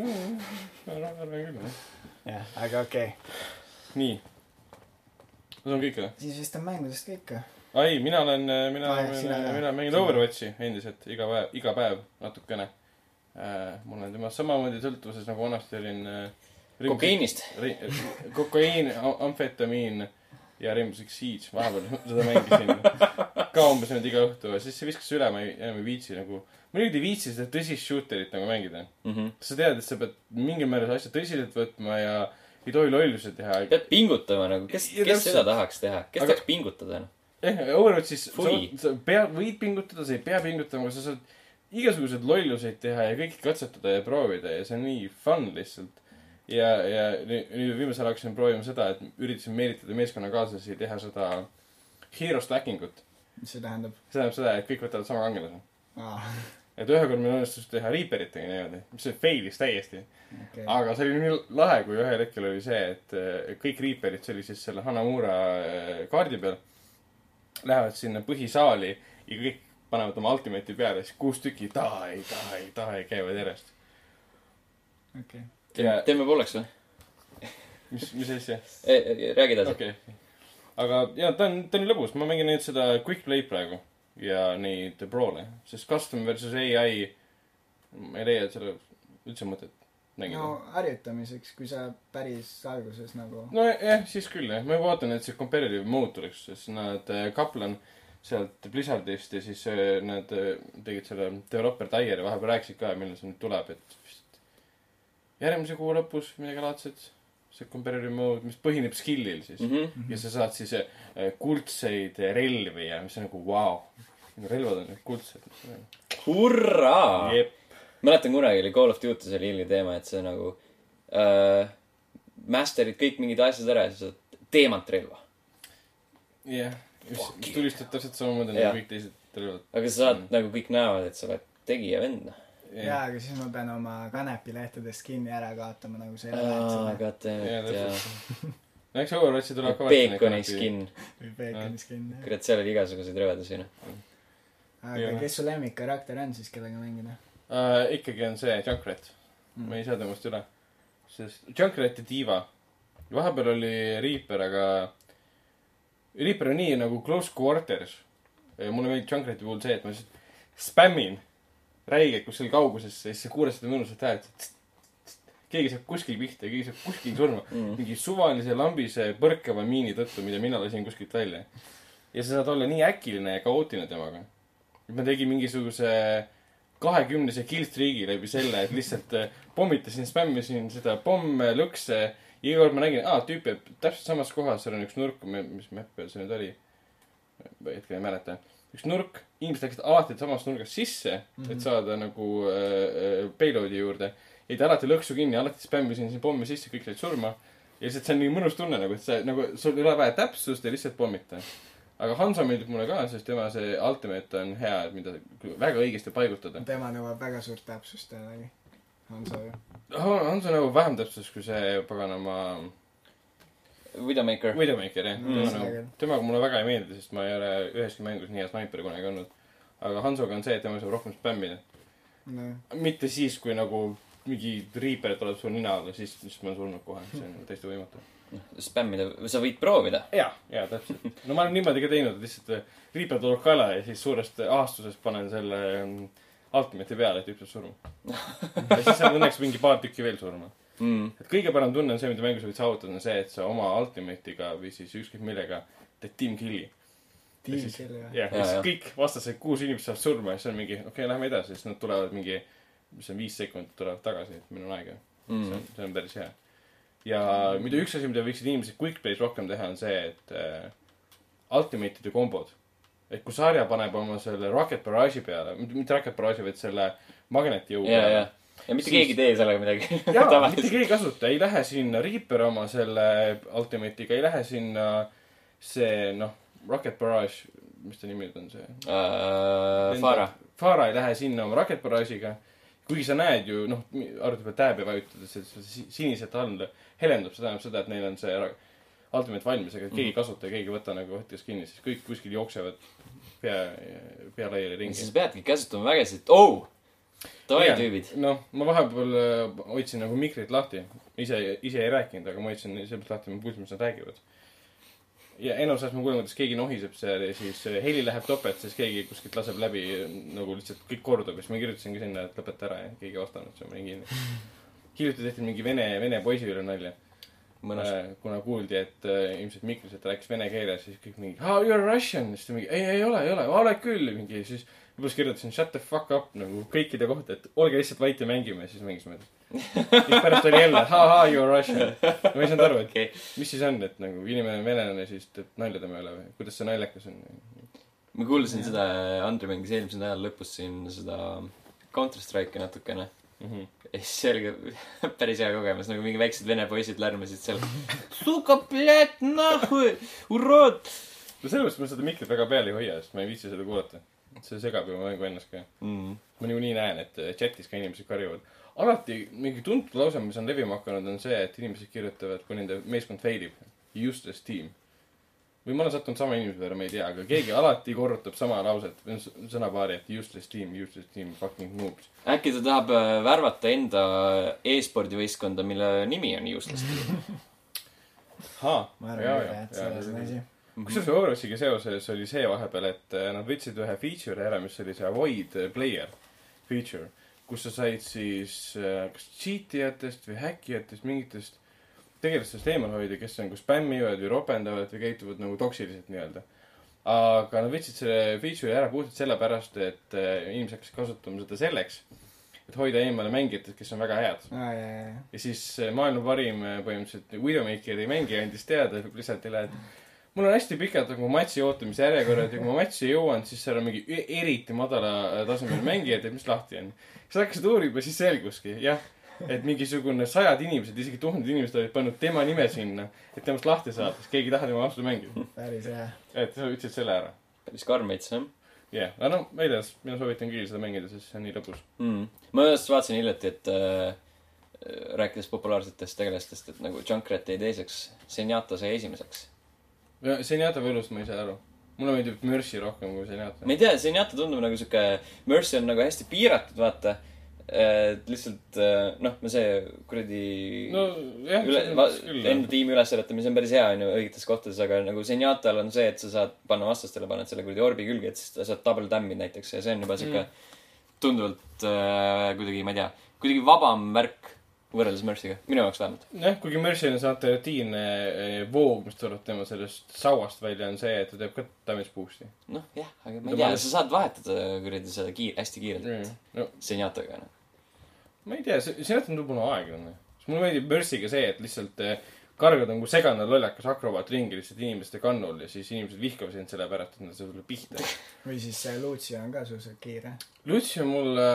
Arvan küll, jah. Aga okei. Nii. See on kõik, või? Siis vist on mängudest kõik, või? Ai, mina olen, mina, ah, mina, mina mängin Overwatchi endiselt iga päev, iga päev natukene. Äh, mul on tema samamoodi sõltuvuses, nagu vanasti olin äh, kokaiinist. Kokaiin, amfetamiin ja Rainbow Six Siege. Vahepeal seda mängisin ka umbes nüüd iga õhtu. Siis see viskas üle, ma ei, enam ei viitsi nagu... Ma nüüd ei viitsi seda tõsist shooterit nagu mängida. Mm-hmm. Sa tead, et sa pead mingil määral asja tõsiselt võtma ja ei tohi lolluse teha. Pead pingutama nagu. Kes, kes seda tahaks teha? Kes aga... tahaks pingutada? Eh, Overwatchis sa, sa pea, võid pingutada, sa ei pea pingutama, sa saad igasugused lolluseid teha ja kõiki katsetada ja proovida ja see on nii fun lihtsalt. Ja, ja nüüd viimasel hakkasin proovima seda, et üritasin meelitada meeskonnakaaslasi teha seda hero stacking ut. Mis see tähendab? See tähendab seda, et kõik võtavad sama kangelase. Ah. Et ühekord meil õnnestus teha Reaperitega niimoodi, mis see failis täiesti. Okay. Aga see oli nii lahe, kui ühel hetkel oli see, et kõik Reaperid, see oli siis selle Hanamura kaardi peal, lähevad sinna põhisaali ja kõik panevad oma ultimate'i peale, siis kuus tükki tahai, tahai, tahai käivad järjest. Okay. Ja... Teeme pooleks või? mis, mis asja? Räägi edasi. Okay. Aga ja, ta on, ta on lõbus. Ma mängin neid seda quick play praegu ja neid brawle. Sest custom versus A I ma ei leia, et selle üldse mõtet nägida. No harjutamiseks, kui sa päris alguses nagu... No jah, siis küll jah. Ma vaatan, et see competitive mode tuleks, sest nad Kaplan sealt Blizzardist ja siis nad tegid selle developer Tire ja vahepeal rääkisid ka, millal see nüüd tuleb, et vist järgmise kuu lõpus midagi laadset. See competitive mode, mis põhineb skillil siis. Mm-hmm. Ja sa saad siis kuldseid relvi ja mis on nagu wow. Relvad on nüüd kuldsed. Hurraa! Jep. Mäletan kunagi oli Call of Duty see oli ilgi teema, et see nagu äh, masterid kõik mingid asjad ära ja siis saad teemantrelva. Jah, yeah. tulistad täpselt samamoodi nagu kõik teised relvad. Aga sa saad mm. nagu kõik näevad, et sa oled tegija vend. Yeah. Jaa, aga siis ma pean oma kanepilehtedest kinni ära kaotama, nagu see ei ole tähtsele. Goddammit, jaa. No eks Overwatchi tuleb ka Baconi skin. Või Baconi skin, jah. Kurat, seal oli igasuguseid rõvedusi. Aga ja. Kes su lemmikkarakter on siis, kellega mängida? Uh, ikkagi on see Junkrat. Mm. Ma ei saa temast üle. Sest Junkrat ja Diva. Vahepeal oli Reaper, aga Reaper on nii nagu close quarters. Mulle meeldib Junkrati puhul see, et ma lihtsalt spämmin räiged, kus seal kauguses, siis sa kuuled seda mõnusat häält. Keegi saab kuskil pihta ja keegi saab kuskil surma. Mm. Mingi suvalise lambise põrkava miini tõttu, mida mina lasin kuskilt välja. Ja sa saad olla nii äkiline ja kaootiline temaga. Ma tegin mingisuguse kahekümnese killstreagi läbi selle, et lihtsalt pommitasin, spämmisin seda pomme, lõkse. Ja iga kord ma nägin, aa, tüüp jääb täpselt samas kohas, seal on üks nurk, mis mäpp see nüüd oli. Hetkel ei mäleta. Üks nurk, inimesed läksid alati samas nurgas sisse, mm-hmm. et saada nagu äh, payloadi juurde. Ja ta alati lõksu kinni, alati spämmisin siin pommi sisse, kõik läid surma. Ja lihtsalt see on nii mõnus tunne, nagu, et see, nagu, sul ei ole vaja täpsust ja lihtsalt pommita. Aga Hansa meeldib mulle ka, sest tema see ultimate on hea, et mida väga õigesti paigutada. Tema nõuab väga suurt täpsust jällegi. Hansa ju. Hansa nõuab vähem täpsust, kui see paganama... Widowmaker. Widowmaker, jah. Mm, tema, temaga mulle väga ei meeldi, sest ma ei ole üheski mängus nii hea snaiper kunagi olnud. Aga Hansoga on see, et tema saab rohkem spämmida. No. Mitte siis, kui nagu mingi Reaper tuleb sul nina alla, siis, siis ma olen surnud kohe. See on täiesti võimatu. Spämmida, sa võid proovida. Jaa, jaa, täpselt. No ma olen niimoodi ka teinud, et lihtsalt Reaper tuleb kala ja siis suurest aastusest panen selle ultimate'i peale, et tüüp saab surma. Ja siis saab õnneks mingi paar tükki veel surma. Mm. Et kõige parem tunne on see, mida mängus võid saavutada, on see, et sa oma ultimate'iga või siis ükskõik millega teed team killi. Team killi, jah. Ja, ja siis kõik vastased kuus inimest saavad surma ja siis on mingi, okei, okay, lähme edasi, siis nad tulevad mingi, mis on viis sekundit tulevad tagasi, et meil on aega. Mm. See on, see on päris hea. ja mida üks asi, mida võiksid inimesed Quickplays rohkem teha, on see, et äh, Ultimate'ide kombod. Et kui Sarja paneb oma selle Rocket Barrage'i peale, mitte Rocket Barrage'i, vaid selle magnetjõu peale. Ja, ja. ja mitte siis... keegi tee sellega midagi. Jaa, mitte keegi kasuta. Ei lähe sinna Reaper oma selle Ultimate'iga, ei lähe sinna see, noh, Rocket Barrage, mis ta nimi on see? Uh, Fara. Fara ei lähe sinna oma Rocket Barrage'iga. Kuigi sa näed ju, noh, arvuti peal tääbe vajutades, et siniselt all helendub, see tähendab seda, et neil on see Ultimate valmis, aga keegi kasuta ja keegi võta nagu võtkas kinni, siis kõik kuskil jooksevad pea, pea laiali ringi. Siis peadki käsutama vägesid, et oh! Toi tüübid. Noh, ma vahepeal hoidsin nagu mikrit lahti. Ise, ise ei rääkinud, aga ma hoidsin sellepärast lahti, ma kuulsin, mis nad räägivad. Ja enamasti ma kuulen, kuidas keegi nohiseb seal ja siis heli läheb topet, siis keegi kuskilt laseb läbi nagu lihtsalt kõik kordub. Ja siis ma kirjutasingi sinna, et lõpeta ära ja keegi vastanud, see on mingi hiljuti tehti mingi vene, vene poisi üle nalja. Äh, kuna kuuldi, et äh, ilmselt Mikliselt rääkis vene keeles, siis kõik mingi, how you are Russian? Siis ta mingi, ei, ei ole, ei ole, oled küll. Mingi, siis lõpus kirjutasin, shut the fuck up, nagu kõikide kohta, et olge lihtsalt vait ja mängime, siis mängisime. Siis pärast oli jälle, ha, ha, you are Russian. Ma ei saanud aru, et okay. Mis siis on, et nagu inimene on venelane, siis teeb naljade mööle või kuidas see naljakas on? Ma kuulsin ja. Seda, Andri mängis eelmise nädal lõpus siin seda Counter-Strike'i natukene. Mm-hmm. Ja siis see oli päris hea kogemus, nagu mingi väiksed vene poisid lärmasid seal. Suka, blät, nahui, urod! No sellepärast ma seda mikrit väga peale ei hoia, sest ma ei viitsi seda kuulata. See segab ju mängu ennast ka. Mm. Ma nagu nii näen, et chatis ka inimesed karjuvad. Alati mingi tuntud lause, mis on levima hakanud, on see, et inimesed kirjutavad, kui nende meeskond failib. Useless team. Või ma olen sattunud sama inimese peale, ma ei tea, aga keegi alati korrutab sama lauset, sõnapaari, et useless team, useless team, fucking noobs. Äkki ta tahab värvata enda e-spordi võistkonda, mille nimi on useless team? Haa. Ma arvan, et selles on asi. Kusjuures Overwatchiga seoses oli see vahepeal, et nad võtsid ühe feature ära, mis oli see avoid player feature, kus sa said siis kas cheatijatest või häkkijatest, mingitest tegelastest eemal hoida, kes on kui spämmivad või ropendavad või käituvad nagu toksiliselt nii-öelda. Aga nad võtsid selle feature ära puhtalt sellepärast, et inimesed hakkasid kasutama seda selleks, et hoida eemale mängijatest, kes on väga head. Ah, ja, ja. Ja siis maailma parim põhimõtteliselt Widowmakeri mängija andis teada lihtsalt üle, et mul on hästi pikalt nagu matši ootamise järjekorrad ja kui ma matši jõuan, siis seal on mingi eriti madala tasemel mängijad, et mis lahti on. Siis hakkasid uurima, siis selguski, jah. Et mingisugune sajad inimesed, isegi tuhanded inimesed olid pannud tema nime sinna, et temast lahti saada, sest keegi taha tema vastu mängida. Päris hea. Et sa ütlesid selle ära. Päris karmeits, jah? Jah, yeah. Aga no, meeles, mina soovitan kõigil seda mängida, sest see on nii lõbus. Mm. Ma just vaatasin hiljuti, et äh, rääkides populaarsetest tegelastest, et nagu Junkrat jäi teiseks, Zenyatta sai esimeseks. Ja Zenyatta võlust ma ei saa aru. Mulle meeldib Mercy rohkem kui Zenyatta. Ma ei tea, Zenyatta tundub nagu siuke, Mercy on nagu hästi piiratud, vaata. Et lihtsalt, noh, me see kuradi no, jah, üle, va, enda tiimi ülesseletamise on päris hea on ju õigetes kohtades, aga nagu Zenyatal on see, et sa saad panna vastastele, paned selle kuradi orbi külge, et siis sa saad double dammi näiteks ja see on juba siuke mm. tunduvalt äh, kuidagi, ma ei tea, kuidagi vabam värk võrreldes Mercy'ga, minu jaoks vähemalt. Jah, kuigi Mercy on see alternatiivne voog, mis tuleb tema sellest sauast välja, on see, et ta teeb ka damage boost'i. Noh, jah, aga ma ei tea, sa saad vahetada kuradi seda kiir, hästi kiirelt mm. no. Zenyataga, noh. Ma ei tea, see on tundub aeglane. Mulle meeldib Mercy'ga see, et lihtsalt kargad on kui segane lollakas akrobaat ringi lihtsalt inimeste kannul ja siis inimesed vihkavad sind selle pärast, et nad see sulle pihta. Või siis Lucio on ka suuselt kiire. Lucio mulle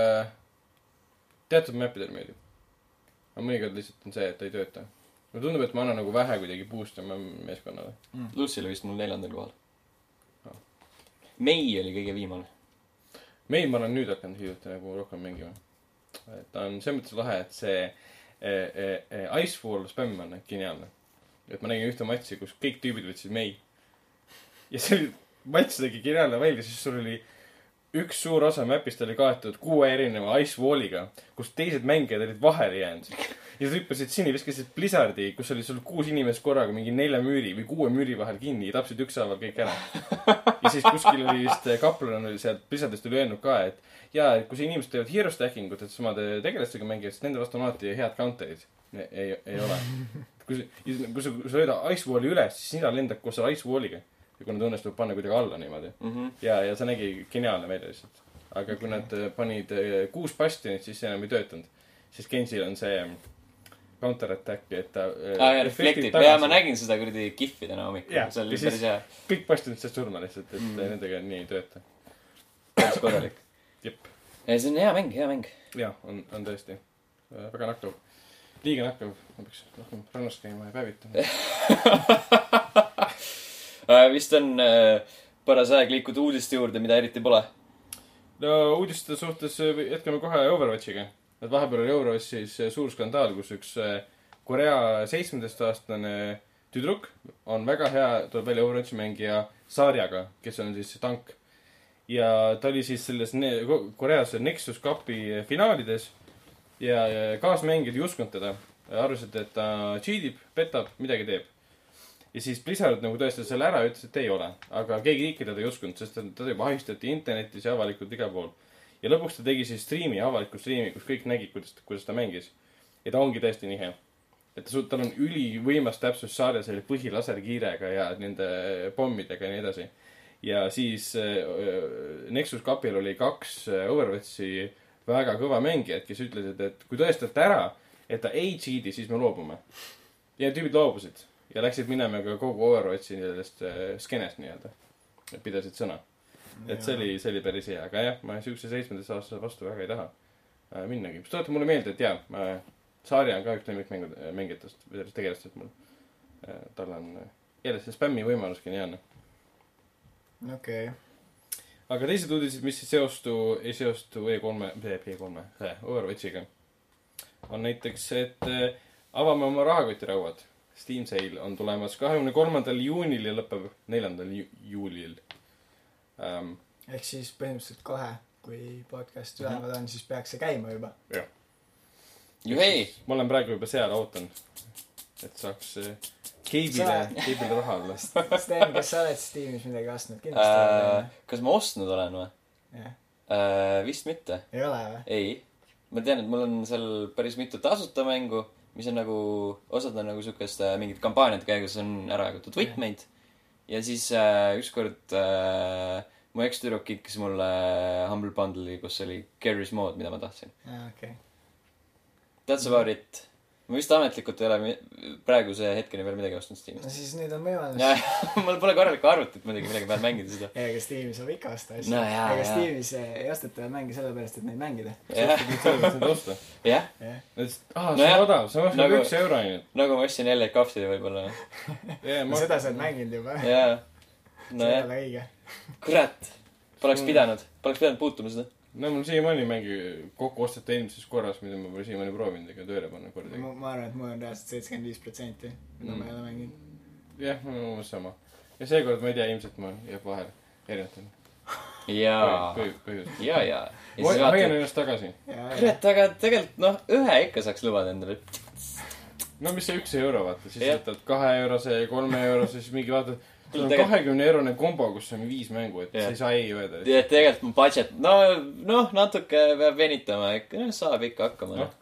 teatud mäppidel meeldib. Aga mõnikord lihtsalt on see, et ta ei tööta. Mulle tundub, et ma annan nagu vähe kuidagi boostama meeskonnale. Mm. Lucio oli vist mul neljandal kohal. No. Mei oli kõige viimane. Mei ma olen nüüd hakanud hiljuti nagu rohkem mängima. Ta on see mõttes lahe, et see e, e, e, Icefall spämm on geniaalne. Et ma nägin ühte matši, kus kõik tüübid võtsid Mei. Ja see matš tegi geniaalne välja, siis sul oli üks suur osa mapist oli kaetud kuue erineva Icewalliga, kus teised mängijad olid vahele jäänud. Ja sa rüppasid sinni, viskasid Blizzardi, kus oli sul kuus inimest korraga mingi nelja müüri või kuue müüri vahel kinni ja tapsid ükshaaval kõik ära. Ja siis kuskil oli vist kaplan oli sealt Blizzardist oli öelnud ka, et jaa, et kui see inimesed teevad hero stackingut, et samade tegelastega mängijad, siis nende vastu on alati head counterid. Ei, ei ole. Kui, kui sa, kui sa lööda Icewalli üles, siis sina lendad koos selle Icewalliga. Ja kui nad õnnestuvad panna kuidagi alla niimoodi. Mm-hmm. Ja, ja see nägi geniaalne välja lihtsalt. Aga kui nad panid kuus bastionit, siis see enam ei töötanud. Siis Gensil on see counter-attacki, et ta aa jaa, reflektib. jaa, ma nägin seda kuradi gif'i täna hommikul. see oli päris hea. kõik paistavad sellest surma lihtsalt, et mm. nendega nii ei tööta. päris korralik. jep. ja see on hea mäng, hea mäng. jaa, on, on tõesti. väga nakkav. liiga nakkav. ma peaks rohkem rannas käima ja päevitama. vist on paras aeg liikuda uudiste juurde, mida eriti pole. no uudiste suhtes jätkame kohe Overwatchiga. et vahepeal oli Overwatchis suur skandaal, kus üks Korea seitsmeteistaastane tüdruk on väga hea, tuleb välja Overwatchi mängija Sarjaga, kes on siis tank. ja ta oli siis selles ne- Koreas Nexus Cupi finaalides ja kaasmängijad ei uskunud teda. arvasid, et ta cheatib, petab, midagi teeb. ja siis Blizzard nagu tõestas selle ära ja ütles, et ei ole. aga keegi riiki teda ei uskunud, sest teda juba ahistati internetis ja avalikult igal pool. ja lõpuks ta tegi siis striimi, avaliku striimi, kus kõik nägid, kuidas, kuidas ta mängis. ja ta ongi tõesti nii hea. et ta, tal on ülivõimas täpsus saare selle põhilaserkiirega ja nende pommidega ja nii edasi. ja siis äh, Nexus Cupil oli kaks Overwatchi väga kõva mängijat, kes ütlesid, et kui tõestate ära, et ta ei cheat'i, siis me loobume. ja tüübid loobusid. ja läksid minema ka kogu Overwatchi sellest äh, skenest nii-öelda. et pidasid sõna. et see oli, see oli päris hea. aga jah, ma siukse seitsmeteist aastase vastu väga ei taha äh, minnagi. mis tuletab mulle meelde, et jaa, äh, Saarja on ka üks lemmikmängud, mängijatest, või sellest tegelastest mul. Äh, tal on äh, jälle see spämmi võimalus geniaalne. okei okay. aga teised uudised, mis ei seostu, ei seostu E kolme, E kolme, Overwatchiga, on näiteks, et äh, avame oma rahakotirauad. Steam Sale on tulemas kahekümne kolmandal juunil ja lõpeb neljandal ju- juulil. Um, ehk siis põhimõtteliselt kohe, kui podcast üleval on, siis peaks see käima juba. jah. Juhei! ma olen praegu juba seal, ootan, et saaks äh, keibile, keibile raha alla. Sten, kas sa oled Steamis midagi ostnud? kindlasti äh, oled. kas ma ostnud olen või? jah. Äh, vist mitte. ei ole või? ei. ma tean, et mul on seal päris mitu tasuta mängu, mis on nagu, osad on nagu siukest äh, mingid kampaaniad käigus on ära jagatud võtmeid. ja siis äh, ükskord äh, mu ekstüdruk kinkis mulle Humble Bundle'i, kus oli Garry's Mod, mida ma tahtsin. aa, okei okay. That's about it. ma vist ametlikult ei ole mi- praeguse hetkeni veel midagi ostnud no Steamist. siis nüüd on võimalus. mul pole korralikku arvutit muidugi, millega pean mängida seda. ja ega Steamis saab ikka osta asju. No jaa, ega jaa. Steamis ei osteta mänge sellepärast, et neid mängida. jah, sellepärast neid osta. jah. jah. et aa, see Nojah. on odav, see maksab Nagu- üks euro ainult. nagu ma ostsin jälle Cups'i võib-olla. yeah, no seda sa oled mänginud juba. jaa. see ei nojah, ole õige. kurat. Poleks pidanud, poleks pidanud puutuma seda. no mul siiamaani mängi kokku ostete eelmises korras, mida ma pole siiamaani proovinud ega tööle panna kordagi. ma, ma arvan, et mul on reaalselt seitsekümmend viis protsenti, mida Mm. ma ei ole mänginud. jah, mul on umbes sama. ja seekord ma ei tea, ilmselt ma jääb vahele erinevatel jaa. põh- põhjus. jaa, jaa. ja ma siis hoian vaatad, ennast tagasi. kurat, aga tegelikult noh, ühe ikka saaks lubada endale. no mis see üks euro, vaata, siis Jah. võtad kahe eurose ja kolme eurose, siis mingi vaatad, sul on Tegelikult- kahekümne eurone kombo, kus on viis mängu, et Jah. sa ei saa ei öelda. ja tegelikult mu budget, no, noh, natuke peab venitama ikka, noh, saab ikka hakkama. noh,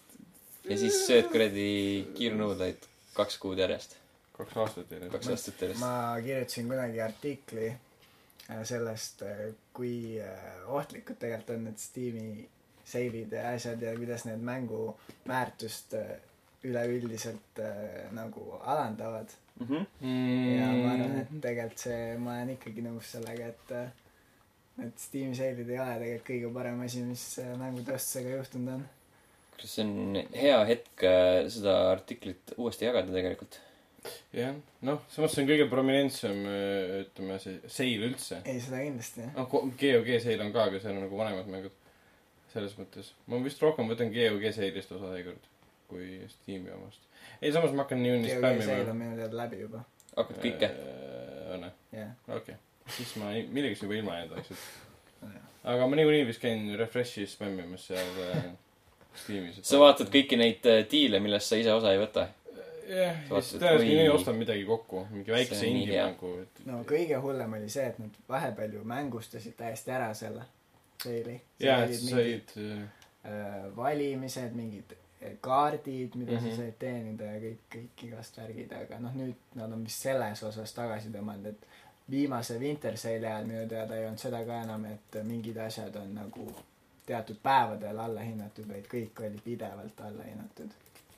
ja siis sööd kuradi kiirnuudleid kaks kuud järjest. kaks aastat järjest. kaks aastat järjest. ma kirjutasin kunagi artikli äh, sellest, äh, kui äh, ohtlikud tegelikult on need Steam'i seilid ja asjad ja kuidas need mängu väärtust äh, üleüldiselt äh, nagu alandavad. Mhm. ja ma arvan, et tegelikult see, ma olen ikkagi nõus sellega, et äh, et Steam'i seilid ei ole tegelikult kõige parem asi, mis äh, mängutööstusega juhtunud on. kas see on hea hetk äh, seda artiklit uuesti jagada tegelikult? jah, noh, samas see on kõige prominentsem, ütleme, see seil üldse. ei, seda kindlasti, jah. noh, G O G seil on ka, aga seal on nagu vanemad mängud. selles mõttes. ma vist rohkem võtan G O G seilist osa seekord kui Steam'i omast. ei, samas ma hakkan niikuinii G O G spämmima. seil on minu teada läbi juba. hakkad kõike? õnne. jah. okei. siis ma ei- millegist juba ilma jäänud vaikselt. aga ma niikuinii vist käin refresh'i spämmimas seal äh, Steam'is. sa vaatad kõiki neid äh, diile, millest sa ise osa ei võta? jah, Sa siis vaatad, tõenäoliselt kui- nii ostan midagi kokku. mingi väikse See on nii indie hea. mängu. no kõige hullem oli see, et nad vahepeal ju mängustasid täiesti ära selle seili. jaa, et sa said äh, valimised, mingid äh, kaardid, mida mm -hmm. Mhm. sa said teenida ja kõik, kõik igast värgid, aga noh, nüüd nad on vist selles osas tagasi tõmmanud, et viimase Winter Sale'i ajal minu teada ei olnud seda ka enam, et mingid asjad on nagu teatud päevadel alla hinnatud, vaid kõik oli pidevalt alla hinnatud.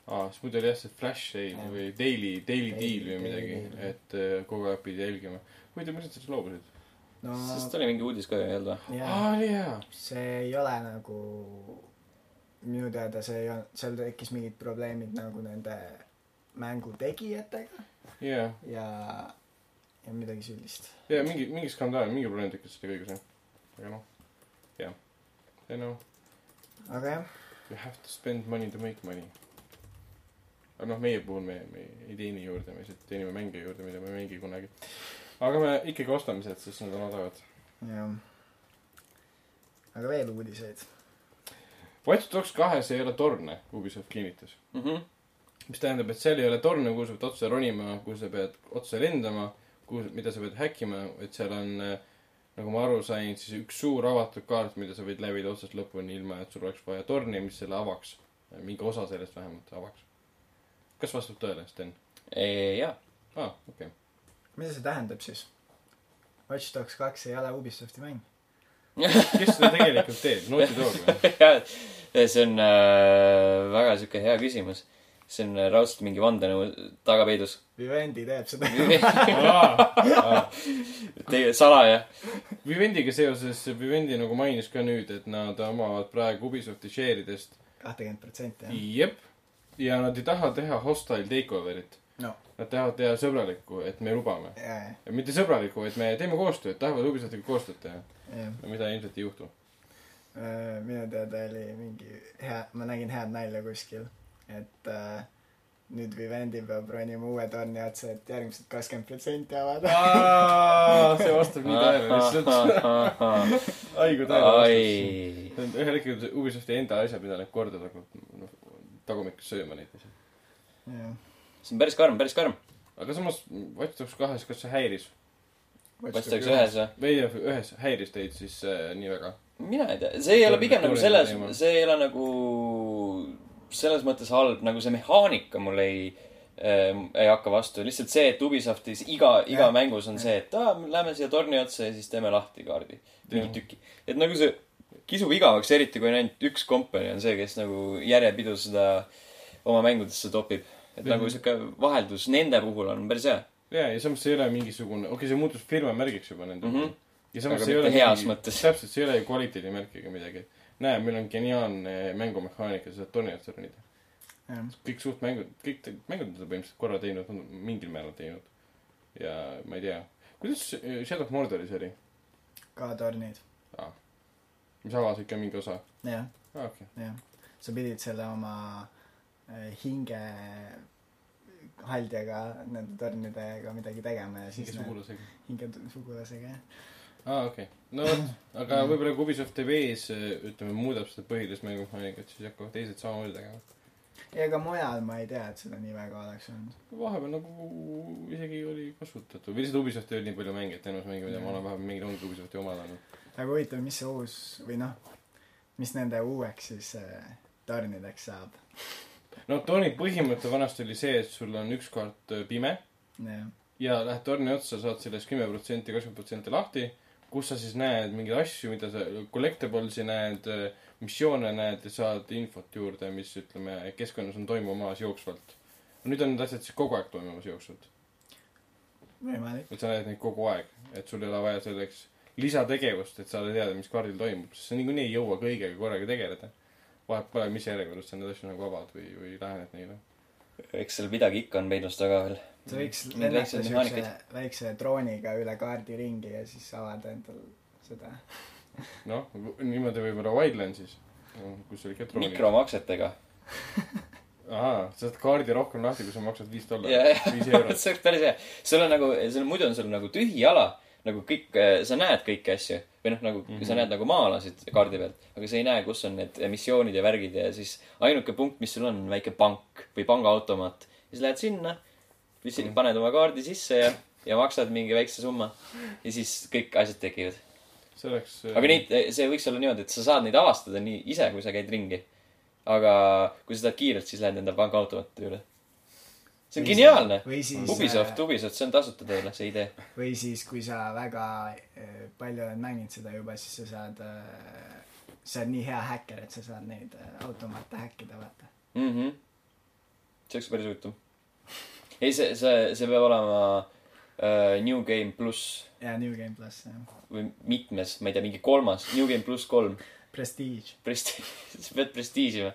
aa, siis muidu oli jah see flash sale või daily, daily deal või midagi, et kogu aeg pidi jälgima. Huvitav, mis nad sellest loobusid? no sest oli mingi uudis ka ju ei olnud või? aa, oli hea. see ei ole nagu minu teada see ei olnud, seal tekkis mingid probleemid nagu nende mängu tegijatega yeah. ja ja midagi sellist. ja mingi, mingi skandaal, mingi probleem tekkis selle kõigus, jah. aga noh, jah. ei noh. aga jah. You have to spend money to make money. aga noh, meie puhul me, me ei teeni juurde, me lihtsalt teenime mänge juurde, mida me ei mängi kunagi. aga me ikkagi ostame sealt, sest nad on odavad. jah. aga veel uudiseid. Watch Dogs kahes ei ole torne, Ubisoft kinnitas. Mhm. mis tähendab, et seal ei ole torne, kuhu sa pead otse ronima, kuhu sa pead otse lendama, kuhu, mida sa pead häkkima, et seal on, nagu ma aru sain, siis üks suur avatud kaart, mida sa võid läbida otsast lõpuni, ilma et sul oleks vaja torni, mis selle avaks. mingi osa sellest vähemalt avaks. kas vastab tõele, Sten? jaa. aa, okei okay. mida see tähendab siis? Watch Dogs kaks ei ole Ubisofti mäng. kes seda tegelikult teeb? Naughty Dog või? see on äh, väga siuke hea küsimus. see on raudselt mingi vandenõu tagapeidus. Vivendi teeb seda. Teie salaja. Vivendiga seoses, Vivendi nagu mainis ka nüüd, et nad omavad praegu Ubisofti share'idest kakskümmend protsenti, jah? Jep. Ja nad ei taha teha hostile takeoverit. No. Nad tahavad teha sõbralikku, et me lubame. Ja, ja. ja mitte sõbralikku, et me teeme koostööd, tahavad Ubisoftiga koostööd teha. Ja. No, mida ilmselt ei juhtu. Minu teada oli mingi hea, ma nägin head nalja kuskil, et äh, nüüd Vivendi peab ronima uue torni otsa, et järgmised kakskümmend protsenti avada. See vastab nii tõele lihtsalt. Aigu tõele vastab. Ühel hetkel Ubisofti enda asja pidanud korda nagu no, tagumikus sööma neid asja. See on päris karm, päris karm. Aga samas Watch Dogs kahes, kas see häiris? Watch Dogs ühes või? Või ühes häiris teid siis äh, nii väga? Mina ei tea. See ei ole pigem nagu selles, see ei ole nagu selles mõttes halb, nagu see mehaanika mul ei, äh, ei hakka vastu. Lihtsalt see, et Ubisoftis iga, iga mängus on see, et aa, lähme siia torni otsa ja siis teeme lahti kaardi. Mingi tüki. Et nagu see kisub igavaks, eriti kui ainult üks kompani on see, kes nagu järjepidu seda oma mängudesse topib. Et mm-hmm. nagu siuke vaheldus nende puhul on päris hea. Ja, ja samas see ei ole mingisugune, okei, see muutus firma märgiks juba nende puhul. Mm-hmm. Ja samas aga see ei ole heas mingi, mõttes. Täpselt, see ei ole kvaliteedi märk ega midagi. Näe, meil on geniaalne mängumehaanika, seda torni otsa ronida. Kõik suht mängud, kõik mängud on seda põhimõtteliselt korra teinud, mingil määral teinud. Ja ma ei tea. Kuidas Shadow of Mordoris oli? Ka tornid. Ah. Mis avas ikka mingi osa? Jah. Ah, okei. Okay. Jah. Sa pidid selle oma hinge haldjaga nende tornidega midagi tegema ja siis... Hinge sugulasega. Hinge sugulasega, jah. Aa, okei. Okay. No, aga võib-olla kui Ubisoft T V-s, ütleme, muudab seda põhilist mängumehaanikat, siis hakkavad teised samamoodi tegema. Ja ega mujal ma ei tea, et seda nii väga oleks olnud. Vahepeal nagu isegi oli kasutatud. Või lihtsalt Ubisoft ei olnud nii palju mänge, et ennast mänge, mida ma olen vahepeal mingid ongi Ubisofti omad olnud. Aga huvitav, mis see uus, või noh, mis nende uueks siis äh, tornideks saab? No torni põhimõte vanasti oli see, et sul on üks kaart pime. Ja, ja lähed torni otsa, saad sellest kümme protsenti, kakskümmend protsenti lahti, kus sa siis näed mingeid asju, mida sa collectiblesi näed, missioone näed ja saad infot juurde, mis ütleme keskkonnas on toimumas jooksvalt. Nüüd on need asjad siis kogu aeg toimumas jooksvalt. Võimalik. Et sa näed neid kogu aeg, et sul ei ole vaja selleks lisategevust, et saada teada, mis kaardil toimub. Sest sa niikuinii ei jõua kõigega korraga tegeleda. Vahet pole, mis järjekorras sa need asju nagu avad või, või lähened neile. Eks seal midagi ikka on peidus taga veel. Sa võiks lennata siukse väikse drooniga üle kaardi ringi ja siis avada endal seda. Noh, niimoodi võib-olla Wildlandsis, kus oli ka drooni. Mikromaksetega. Ahaa, sa saad kaardi rohkem lahti, kui sa maksad viis dollarit. Yeah. viis eurot. See oleks päris hea. Sul on nagu, sul on, muidu on sul nagu tühi ala. Nagu kõik, sa näed kõiki asju. Või noh, nagu mm-hmm. sa näed nagu maalasid kaardi pealt. Aga sa ei näe, kus on need missioonid ja värgid. Ja siis ainuke punkt, mis sul on, on väike pank või pangaautomaat. Ja siis lähed sinna, mm-hmm. paned oma kaardi sisse ja, ja maksad mingi väikse summa. Ja siis kõik asjad tekivad. See oleks... Aga neid, see võiks olla niimoodi, et sa saad neid avastada nii ise, kui sa käid ringi. Aga kui sa tahad kiirelt, siis lähed enda pangaautomaati üle. See on või geniaalne. Siis, Ubisoft, Ubisoft, see on tasuta teile, see idee. Või siis, kui sa väga palju oled mänginud seda juba, siis sa saad, sa oled nii hea häkker, et sa saad neid automaate häkkida, vaata. Mhm. see oleks päris huvitav. ei, see, see, see peab olema uh, New Game pluss. jaa, New Game pluss, jah. või mitmes, ma ei tea, mingi kolmas. New Game pluss kolm. Prestige. Prestige. sa pead prestiižima.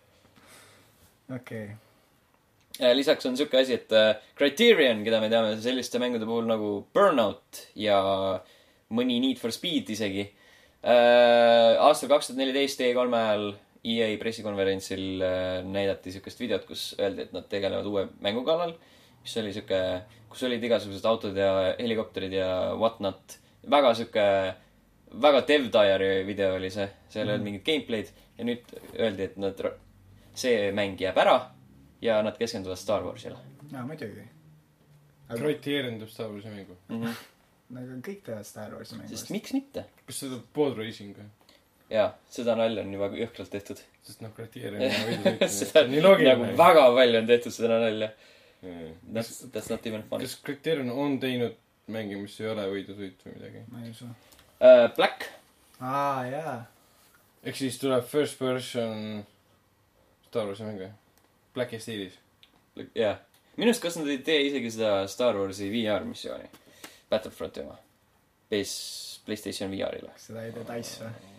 okei okay. Lisaks on siuke asi, et uh, Criterion, keda me teame selliste mängude puhul nagu Burnout ja mõni Need for Speed isegi. Uh, aastal kaks tuhat neliteist E kolme ajal E A pressikonverentsil uh, näidati siukest videot, kus öeldi, et nad tegelevad uue mängu kallal, mis oli siuke, kus olid igasugused autod ja helikopterid ja whatnot. Väga siuke, väga Dev Diary video oli see. Seal ei olnud mm. mingit gameplay'd ja nüüd öeldi, et nad, see mäng jääb ära. Ja nad keskenduvad Star Warsile. jaa, muidugi. Criterion teeb Star Warsi mängu. Mm-hmm. Nagu kõik teevad Star Warsi mängu. Sest miks mitte? Kas seda pod racing või? Jaa, seda nalja on juba jõhkralt tehtud. Sest noh, Criterion on võidu seda nii loogiline. Nagu väga palju on tehtud seda nalja. Yeah. That's, that's not even fun. Kas Criterion on teinud mängi, mis ei ole võidusõit või midagi? Ma ei usu. Uh, Black. Aa, jaa. Ehk siis tuleb first person Star Warsi mängu? Black ja stiilis. Jah. Minust kas nad ei tee isegi seda Star Warsi V R missiooni. Battlefronti oma. Base PlayStation V R-ile. Seda ei tee Dice või?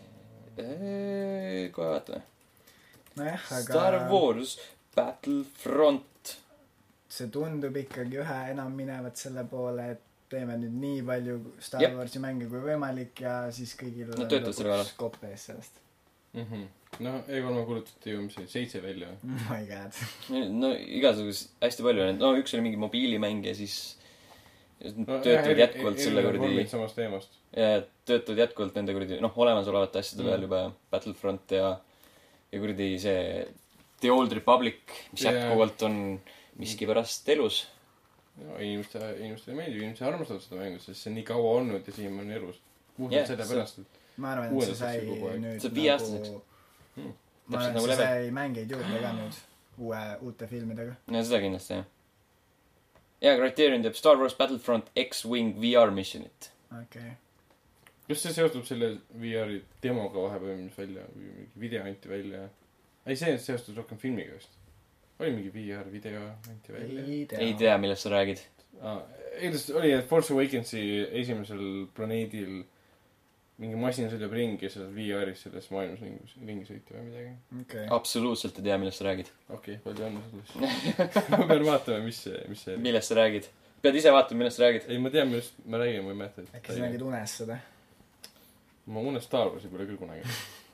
Eee, kohe vaatame. Nojah, aga... Star Wars Battlefront. See tundub ikkagi ühe enam minevat selle poole, et teeme nüüd nii palju Star yep. Warsi mänge kui võimalik ja siis kõigil no, töötavad selle kallal. Koppe ees sellest. Mhm. No, E kolme kulutati ju, mis oli, seitse välja või? Oh my god. no, igasugus hästi palju on. No, üks oli mingi mobiilimäng ja siis no, töötavad jah, jätkuvalt selle kuradi... samast teemast. Ja töötavad jätkuvalt nende kuradi, noh, olemasolevate asjade mm. peal juba Battlefront ja, ja kuradi see The Old Republic, mis yeah. jätkuvalt on miskipärast elus. No, inimeste, inimeste ei meeldi, inimeste armastavad seda mängu, sest see on nii kaua olnud ja siin on elus. Puhtalt yeah, selle pärast, et... Ma arvan, et see sai nüüd see viiastaseks. Hmm. Ma arvan, et see sai mängeid juurde ka nüüd uue, uute filmidega. Ja seda kindlasti, jah. Ja Criterion teeb Star Wars Battlefront X-Wing V R missionit. Okei. Okay. Kas see seostub selle V R-i demoga vahepeal, mis välja, või mingi video anti välja? Ei, see seostus rohkem filmiga vist. Oli mingi V R video anti välja? Ei tea, ei tea millest sa räägid. Ah, eeldast oli, et Force Awakensi esimesel planeedil mingi masin sõidab ringi selles V R-is selles maailmas ringi, ringi sõiti või midagi. Okay. Absoluutselt ei tea, millest sa räägid. Okei, okay, palju õnne selles. ma pean vaatama, mis see, mis see... Millest sa räägid? Pead ise vaatama, millest sa räägid? Ei, ma tean, millest ma räägin, ma ei mäleta. Äkki sa nägid unes seda? Ma unes Star Warsi pole küll kunagi.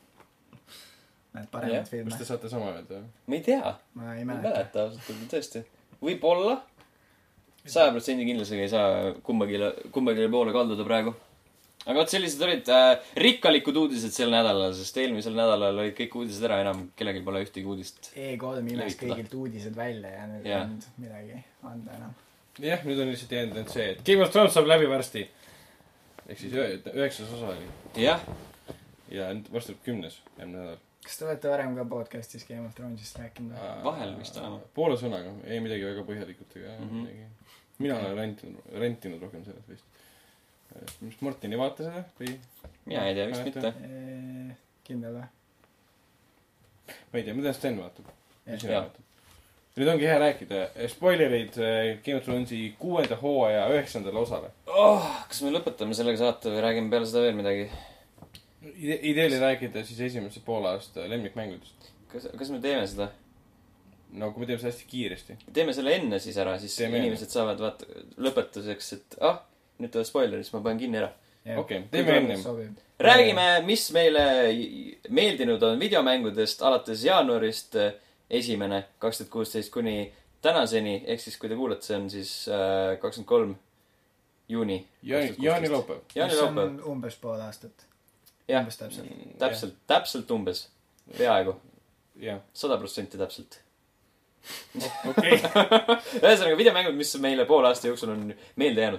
Näed paremad yeah. filme. Kas te saate sama öelda? Ma ei tea. Ma ei mäleta. Ma ei mäleta, ausalt, tõesti. Võib-olla. Saja protsendi kindlusega ei saa kumbagile, kumbagile poole kalduda praegu. Aga oot, sellised olid äh, rikkalikud uudised sel nädalal, sest eelmisel nädalal olid kõik uudised ära, enam kellelgi pole ühtegi uudist. E kolm imes kõigilt uudised välja ja nüüd yeah. on midagi anda enam. Jah, nüüd on lihtsalt jäänud see, et Game of Thrones saab läbi varsti. Ehk siis üheksas osa oli. Jah. Ja varsti kümnes järgmine nädal. Kas te olete varem ka podcastis Game of Thronesist rääkinud? Vahel vist olema. Poole sõnaga, ei midagi väga põhjalikult ega mm -hmm. midagi. Mina olen rentinud, rentinud rohkem sellest vist. Mis Martin ei vaata seda? Või? Mina ei tea, vist mitte. Eee, kindel või? Ma ei tea, mida Sten vaatab? Nüüd ongi hea rääkida. Spoilerid Game of Thronesi kuuenda hooaja üheksandale osale. Oh, kas me lõpetame sellega saate või räägime peale seda veel midagi? Ide- ideeli rääkida siis esimese poole aasta lemmikmängudest. Kas, kas me teeme seda? No kui me teeme seda hästi kiiresti. Teeme selle enne siis ära, siis teeme inimesed enne. Saavad vaata lõpetuseks, et ah, nüüd tuleb spoilerid, siis ma panen kinni ära. Okei, okay, teeme enne. Räägime, mis meile meeldinud on videomängudest alates jaanuarist esimene kaks tuhat kuusteist kuni tänaseni, ehk siis kui te kuulete, see on siis äh, kakskümmend kolm juuni. Jaani laupäev. Jaani laupäev. See on umbes pool aastat. Jah, umbes täpselt. Täpselt, yeah. täpselt umbes. Peaaegu. Jah. Sada protsenti täpselt. Okei. Ühesõnaga videomängud, mis meile pool aasta jooksul on meelde jäänud.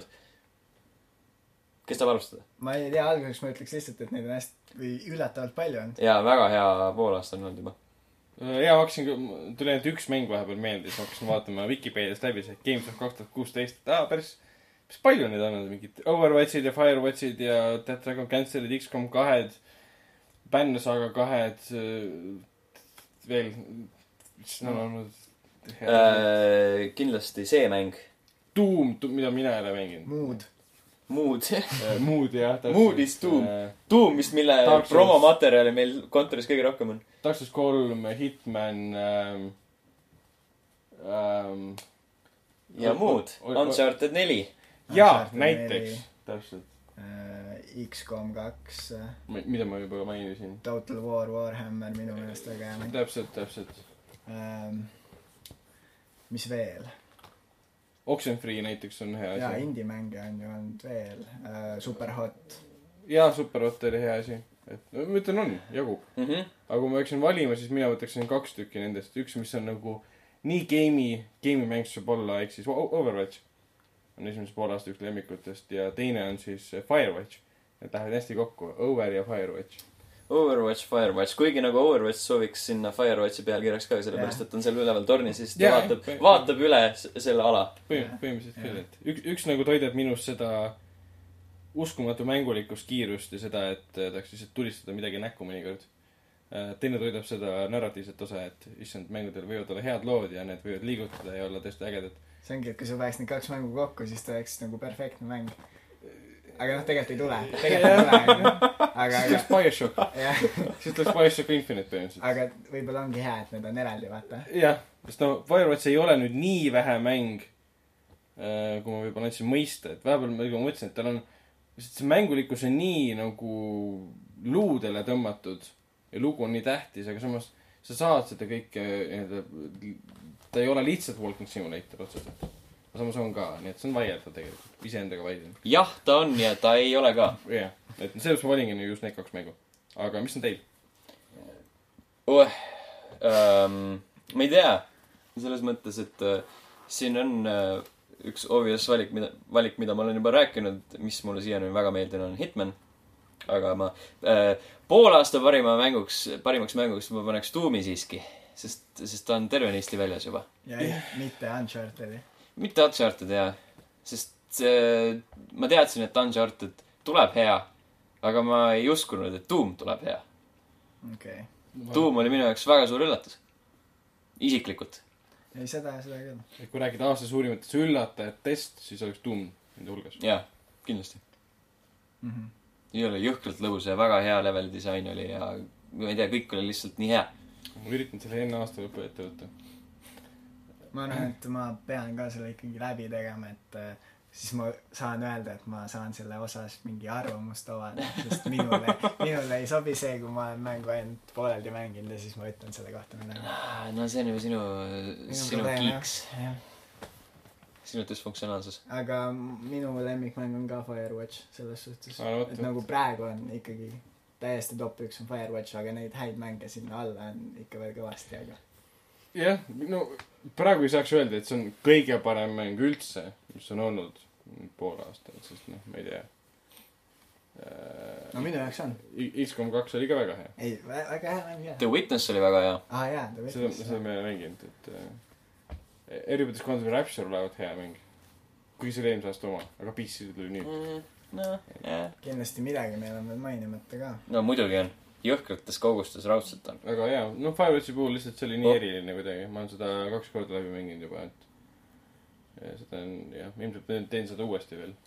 Kes tahab alustada? Ma ei tea, alguseks ma ütleks lihtsalt, et neid on hästi või üllatavalt palju olnud. Jaa, väga hea pool aasta on olnud juba. Jaa, ma hakkasin, tuli ainult üks mäng vahepeal meelde, siis ma hakkasin vaatama Wikipediast läbi see Games of kaks tuhat kuusteist. Aa, päris, päris palju neid on mingid Overwatchid ja Firewatchid ja Death Dragon Cancelid, X COM kahed, Bannersaga kahed, veel, mis on olnud äh, kindlasti see mäng. Doom, mida mina ei ole mänginud. Mood. Mood. Mood, jah. Mood is Doom. Doom, vist mille promomaterjali meil kontoris kõige rohkem on. Dark Souls kolm, Hitman ähm, ähm, ja muud. Uncharted neli. Jaa, näiteks. Täpselt. X COM kaks. Mida ma juba mainisin. Total War, Warhammer, minu meelest väga hea. Täpselt, täpselt. Ähm, mis veel? Oxenfree näiteks on hea asi. Jaa, indie-mänge on ju olnud veel. Äh, Superhot. Jaa, Superhot oli hea asi. Et, no, ma ütlen on, jagub. Mm -hmm. aga kui ma võiksin valima, siis mina võtaksin kaks tükki nendest. Üks, mis on nagu nii game'i, game'i mäng saab olla, ehk siis Overwatch on esimese poole aasta üks lemmikutest ja teine on siis Firewatch. Need lähevad hästi kokku. Over ja Firewatch. Overwatch, Firewatch. Kuigi nagu Overwatch sooviks sinna Firewatchi pealkirjaks ka, sellepärast, et on seal üleval torni, siis ta yeah, vaatab, yeah. vaatab üle selle ala. Põhim, põhimõtteliselt küll, et üks, üks nagu toidab minus seda uskumatu mängulikkust, kiirust ja seda, et tahaks lihtsalt tulistada midagi näkku mõnikord. Teine toidab seda narratiivset osa, et issand, mängudel võivad olla head lood ja need võivad liigutada ja olla tõesti ägedad. See ongi, et kui sa paneks need kaks mängu kokku, siis ta oleks nagu perfektne mäng. Aga noh, tegelikult ei tule. Tegelikult ei tule. Aga, siis tuleks Bioshock. siis tuleks Bioshock Infinite põhimõtteliselt. Aga võib-olla ongi hea, et need on eraldi, vaata. jah, sest no Firewatch ei ole nüüd nii vähe mäng, kui ma võib-olla andsin mõista. Et vahepeal ma mõtlesin, et tal on see mängulikkus on nii nagu luudele tõmmatud ja lugu on nii tähtis, aga samas sa saad seda kõike, ta ei ole lihtsalt walking simulator otseselt. Samas on ka, nii et see on vaielda tegelikult. Ise endaga vaidlen. jah, ta on ja ta ei ole ka. jah, et selles ma valingi just need kaks mängu. Aga mis on teil? Oh, ähm, ma ei tea. Selles mõttes, et äh, siin on äh, üks obvious valik mida, valik, mida ma olen juba rääkinud, mis mulle siiani väga meeldinud on Hitman. Aga ma äh, pool aasta parima mänguks, parimaks mänguks ma paneks Doomi siiski. Sest, sest ta on tervenisti väljas juba. Ja mitte Unchartedi. Mitte Uncharted, jah. Sest see, ma teadsin, et Uncharted tuleb hea, aga ma ei uskunud, et Doom tuleb hea. Okay. Doom oli minu jaoks väga suur üllatus. Isiklikult. Ei, seda, seda küll. Kui räägida aasta suurimatest üllatajad test, siis oleks Doom nende hulgas. Jah, kindlasti. Mm-hmm. Ei ole jõhkralt lõbus ja väga hea level disain oli ja ma ei tea, kõik oli lihtsalt nii hea. Ma üritan selle enne aasta lõpu ette võtta. Ma arvan, et ma pean ka selle ikkagi läbi tegema, et siis ma saan öelda, et ma saan selle osas mingi arvamust avada, sest minule, minule ei sobi see, kui ma olen mängu ainult pooleldi mänginud ja siis ma ütlen selle kohta midagi. No see on ju sinu, minu sinu kiiks. Sinu dysfunktsionaalsus. Aga minu lemmikmäng on ka Firewatch selles suhtes. Ah, et nagu praegu on ikkagi täiesti top üks on Firewatch, aga neid häid mänge sinna alla on ikka veel kõvasti, aga jah, no praegu ei saaks öelda, et see on kõige parem mäng üldse, mis on olnud pool aastat, sest noh, ma ei tea. No minu jaoks on. X COM kaks oli ka väga hea. Ei, väga hea mäng, jah. The Witness oli väga hea. Ah, jaa, The Witness. Seda me ei mänginud, et Everybody's Quantum Rapture olevat hea mäng. Kui see oli eelmise aasta oma, aga P C tuli nüüd. Mm, no, jah. Kindlasti midagi meil on veel mainimata ka. No muidugi on. Jõhkrates kaugustes raudselt on. Aga jaa, no Firewatchi puhul lihtsalt see oli nii oh. eriline kuidagi. Ma olen seda kaks korda läbi mänginud juba, et ja seda on, jah, ilmselt teen seda uuesti veel.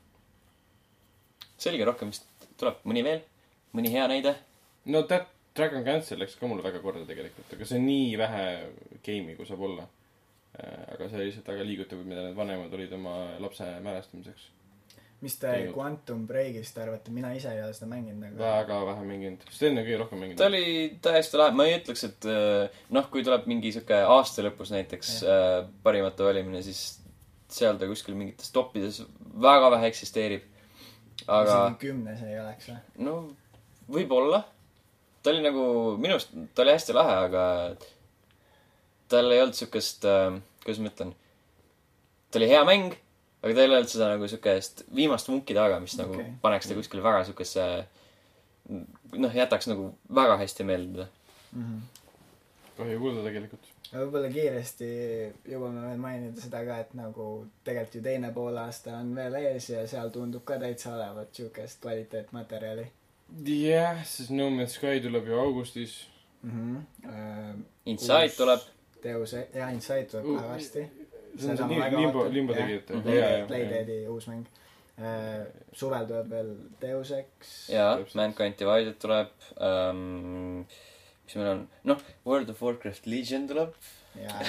Selge, rohkem vist tuleb mõni veel, mõni hea näide. No That Dragon Cancel läks ka mulle väga korda tegelikult, aga see on nii vähe game'i, kui saab olla. Aga see lihtsalt väga liigutav, mida need vanemad olid oma lapse mälestamiseks. Mis te Teinud. Quantum Breakist arvate? Mina ise ei ole seda mänginud. Aga... Väga vähe mänginud. Sest enne kõige rohkem mänginud. Ta oli täiesti lahe. Ma ei ütleks, et noh, kui tuleb mingi siuke aasta lõpus näiteks äh, parimate valimine, siis seal ta kuskil mingites toppides väga vähe eksisteerib. Aga... kümnes ei oleks või? No, võib-olla. Ta oli nagu, minust, ta oli hästi lahe, aga tal ei olnud siukest, äh, kuidas ma ütlen, ta oli hea mäng, aga ta ei olnud seda nagu siukest viimast vunki taga, mis okay. nagu paneks ta kuskil väga siukesse, noh, jätaks nagu väga hästi meeldida. Mm-hmm. Kahju kuulda tegelikult. Võib-olla kiiresti jõuame veel mainida seda ka, et nagu tegelikult ju teine pool aasta on veel ees ja seal tundub ka täitsa olevat siukest kvaliteetmaterjali. Jah, yeah, siis No Man's Sky tuleb ju augustis. Mm-hmm. Uh, Inside uus... tuleb. Deus ja Inside tuleb kohe varsti. see on see limbo, limbo tegijate. Playdeadi uus mäng. Suvel tuleb veel Deus Ex. jaa, Mankind Divided tuleb. Um, mis meil on? Noh, World of Warcraft Legion tuleb. jaa,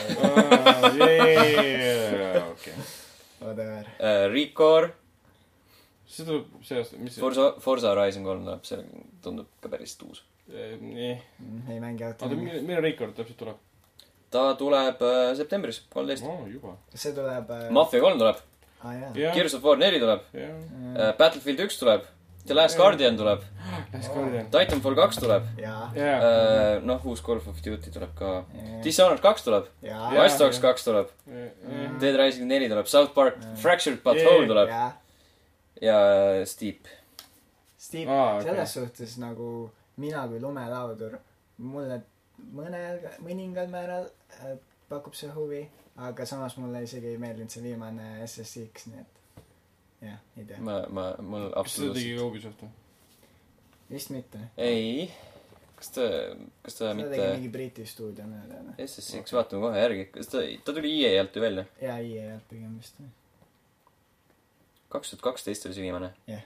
okei. whatever. Recore. see tuleb see aasta, mis see? Forza, Forza Horizon kolm tuleb, see tundub ka päris uus. Nii. Ei mängi auto. Oota, mille Record täpselt tuleb? Ta tuleb äh, septembris, kolmteist. Oh, juba. See tuleb... Äh... Mafia kolm tuleb. Ah, jah. Gears of War neli tuleb. Uh, Battlefield üks tuleb. The Last ja. Guardian tuleb. Last Guardian. Titanfall kaks tuleb. Jaa. Uh, noh, uus Call of Duty tuleb ka. Dishonored kaks tuleb. Watch Dogs kaks tuleb. Ja. Dead Rising neli tuleb. South Park ja. Fractured But Whole tuleb. Ja, ja Steep. Steep, ah, okay. Selles suhtes nagu mina kui lumelaudur, mulle mõnel, mõningal määral äh, pakub see huvi, aga samas mulle isegi ei meeldinud see viimane S S X, nii et jah, ei tea. Ma, ma, mul absoluutselt. Kas seda tegi ka Ubisoft? Vist mitte. Ei. Kas ta, kas ta, ta mitte... Ta tegi mingi Briti stuudio mõneda. S S X, okay. Vaatame kohe järgi. Kas ta, ta tuli E A alt ju välja? Jaa, E A alt pigem vist. kaks tuhat kaksteist oli see viimane? Jah.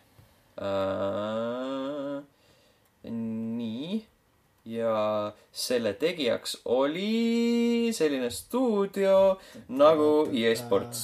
Uh, nii. Ja selle tegijaks oli selline stuudio nagu E A Sports.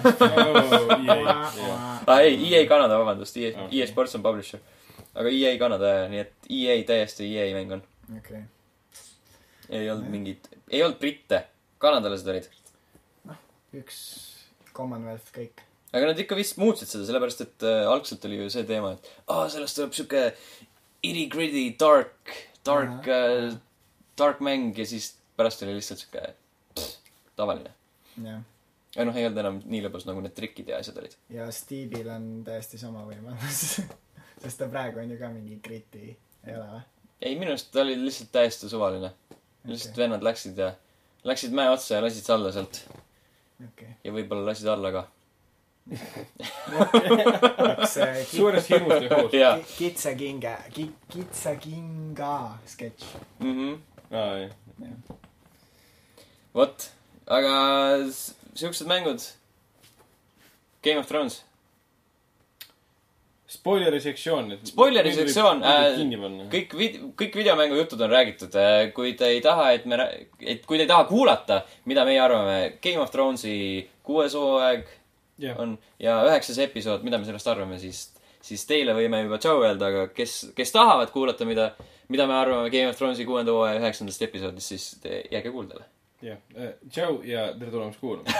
ah, ei, E A Canada, vabandust. E A, E A Sports on publisher. Aga E A Canada, nii et E A täiesti E A mäng on. Okay. Ei olnud mingid, ei olnud britte. Kanadalased olid. noh, üks Commonwealth kõik. Aga nad ikka vist muutsid seda, sellepärast et äh, algselt oli ju see teema, et aa, sellest tuleb siuke itty-gritty, dark, dark, äh, dark mäng ja siis pärast oli lihtsalt siuke pff, tavaline. jah. Ja noh, ei olnud enam nii lõbus, nagu need trikid ja asjad olid. Ja Steve'il on täiesti sama võimalus. Sest ta praegu on ju ka mingi gritty, ei ole või? Ei, minu arust ta oli lihtsalt täiesti suvaline. Okay. Lihtsalt vennad läksid ja läksid mäe otsa ja lasid alla sealt. Okay. Ja võib-olla lasid alla ka. Suurest hirmust ja hoos. Kitsa kinga, kitsa kinga sketš. Mhm. Aa, jah. Vot, aga siuksed mängud. Game of Thrones. Spoileri sektsioon. Spoileri sektsioon. Kõik, vid- kõik videomängu jutud on räägitud. Kui te ei taha, et me, et kui te ei taha kuulata, mida meie arvame, Game of Thronesi kuues hooaeg yeah. on ja üheksas episood, mida me sellest arvame, siis, siis teile võime juba tšau öelda, aga kes, kes tahavad kuulata, mida, mida me arvame Game of Thronesi kuuenda hooaja üheksandast episoodist, siis te jääge kuuldele. jah, tšau ja tere tulemast kuulama.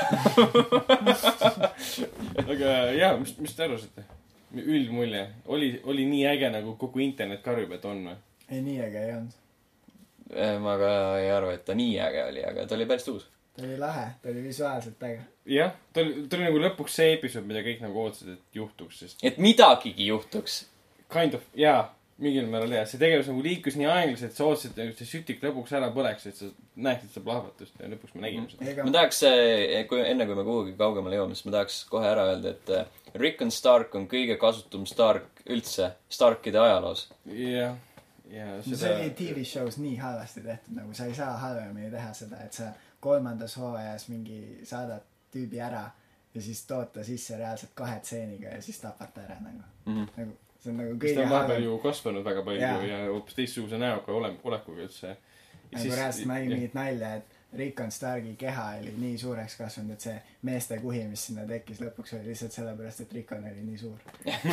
Aga jah, mis, mis te arvasite? Üldmulje. Oli, oli nii äge, nagu kogu internet karjub, et on või? Ei, nii äge ei olnud. Ma ka ei arva, et ta nii äge oli, aga ta oli päris tuus. Ta oli lahe, ta oli visuaalselt äge. Jah, ta oli, ta oli nagu lõpuks see episood, mida kõik nagu ootsid, et juhtuks. Sest... Et midagigi juhtuks. Kind of, jaa. Mingil määral jah. See tegevus nagu liikus nii aeglaselt, et sa ootsid, et see sütik lõpuks ära põleks, et sa näeksid seda plahvatust ja lõpuks me nägime seda. Ega... Ma tahaks, kui, enne kui me kuhugi kaugemale jõuame, siis ma tahaks kohe ära öelda, et Rickon Stark on kõige kasutum Stark üldse Starkide ajaloos. Jah. Ja, seda... See oli T V shows nii halvasti tehtud, nagu sa ei saa halvemini teha seda, et sa kolmandas hooajas mingi saadad tüübi ära ja siis tood ta sisse reaalselt kahe tseeniga ja siis tapad ta ära nagu. Mm-hmm. nagu see on nagu kõige halvem. Ta on vahepeal ju kasvanud väga palju ja, ja hoopis teistsuguse näoga ole, olekuga üldse. Nagu siis... reaalselt ma ei mingit nalja, et Rickon Starki keha oli nii suureks kasvanud, et see meeste kuhi, mis sinna tekkis lõpuks, oli lihtsalt sellepärast, et Rickon oli nii suur.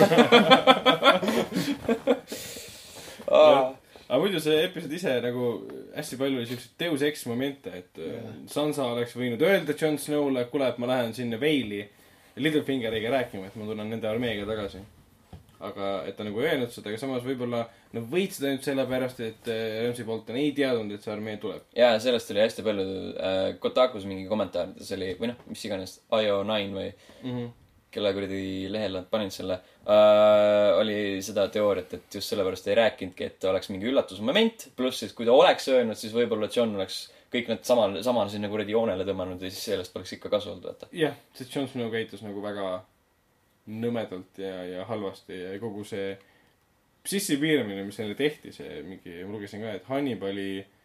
ja, aga muidu see episood ise nagu hästi palju oli sellised Deus Ex momente, et ja. Sansa oleks võinud öelda Jon Snow'le, kuule, et ma lähen sinna Vale'i Littlefingeriga rääkima, et ma tulen nende armeega tagasi. Aga et ta nagu öelnud seda, aga samas võib-olla nad võid seda nüüd sellepärast, et Ramsay Bolton ei teadnud, et see armee tuleb. Jaa, sellest oli hästi palju äh, Kotakus mingi kommentaar, see oli, või noh, mis iganes, I O nine või mm-hmm. kelle kuradi lehel nad panid selle, äh, oli seda teooriat, et just sellepärast ei rääkinudki, et oleks mingi üllatusmoment, pluss siis kui ta oleks öelnud, siis võib-olla John oleks kõik need samal, samal sinna kuradi joonele tõmmanud ja siis sellest poleks ikka kasu olnud, vaata. jah, see Jon Snow käitus nagu väga nõmedalt ja, ja halvasti ja kogu see sissepiiramine, mis neile tehti, see mingi, ma lugesin ka, et Hannibali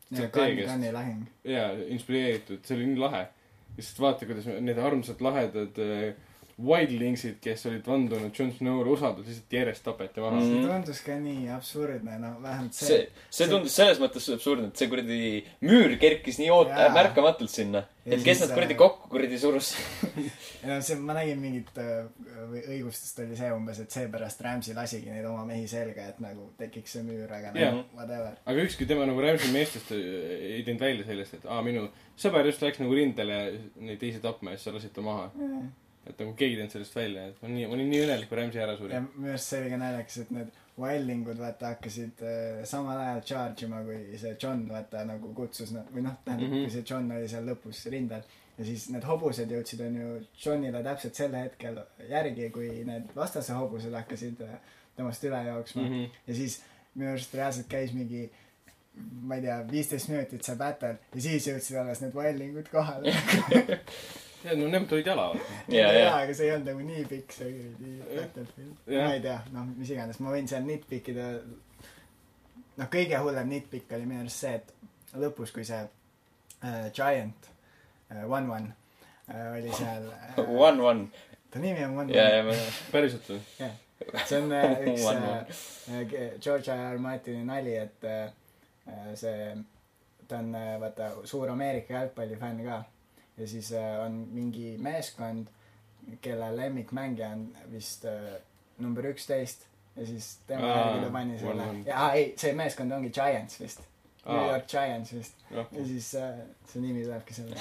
strateegiast. Gunni lahing. Jaa, inspireeritud, see oli nii lahe. Ja siis vaata, kuidas need armsad lahedad äh, wildlingsid, kes olid vandunud Jon Snow'le usaldus, lihtsalt järjest tapeti maha. See tundus ka nii absurdne, no vähemalt see see, see tundus selles mõttes absurdne, et see kuradi müür kerkis nii oot- äh, märkamatult sinna. Ja et kes siis, nad kuradi kokku kuradi surus. ja no see, ma nägin mingit või õigustust oli see umbes, et seepärast Ramsay lasigi neid oma mehi selga, et nagu tekiks see müür, aga yeah. nagu whatever. Aga ükski tema nagu Ramsay meestest ei teinud välja sellest, et aa, minu sõber just läks nagu rindele neid teisi tapma ja siis sa lasid ta maha. Yeah. Et nagu keegi teinud sellest välja, et ma nii, ma olin nii õnnelik, kui Ramsay ära suri. Ja minu arust see oli ka naljakas, et need wildlingud vaata hakkasid äh, samal ajal charge ima, kui see Jon vaata nagu kutsus nad, või noh, tähendab mm, -hmm. kui see Jon oli seal lõpus rindel. Ja siis need hobused jõudsid on ju Jonile täpselt selle hetkel järgi, kui need vastase hobused hakkasid äh, temast üle jooksma. Mm -hmm. Ja siis minu arust reaalselt käis mingi, ma ei tea, viisteist minutit see battle ja siis jõudsid alles need wildlingud kohale. ja no nemad tulid jala. ja, ja, aga see ei olnud nagu nii pikk see Battlefield. ma ei tea, noh, mis iganes, ma võin seal nitpickida. noh, kõige hullem nitpick oli minu arust see, et lõpus, kui see uh, Giant uh, One One uh, oli seal uh, One One ta nimi on One One. ja, ja ma päriselt või? jah, see on uh, üks uh, George R. R. Martini nali, et uh, see ta on uh, vaata suur Ameerika jalgpallifänn ka. Ja siis äh, on mingi meeskond, kelle lemmikmängija on vist äh, number üksteist ja siis tema järgi ta pani selle. Ja ah, ei, see meeskond ongi Giants vist. Aa. New York Giants vist. Okay. Ja siis äh, see nimi tulebki selle.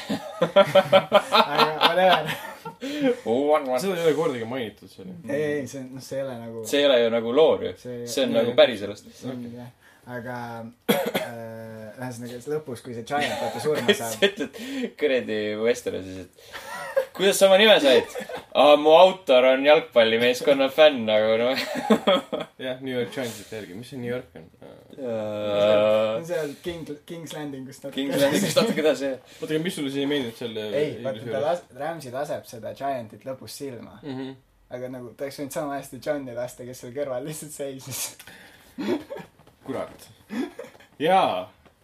aga whatever. Seda ei ole kordagi mainitud selle. Ei, ei, see, no, see ei ole nagu... See ei ole ju nagu loor ju. See, see on nagu päris sellest. See on, jah. Aga äh, ühesõnaga lõpus, kui see Giant vaata surma saab. sa ütled kuradi Westerosis, et kuidas sa oma nime said? Ah, mu autor on jalgpallimeeskonna fänn, aga noh. jah, New York Giantsit järgi. Mis see New York on? on seal King, King's Landingust natuke. King's Landingust natuke edasi. Oota, aga mis sulle siin ei meeldinud selle... Ei, vaata ta las, Ramsay laseb seda Giantit lõpus silma. Mm -hmm. Aga nagu ta oleks võinud sama hästi Jonni lasta, kes seal kõrval lihtsalt seisis. Kurat. Jaa.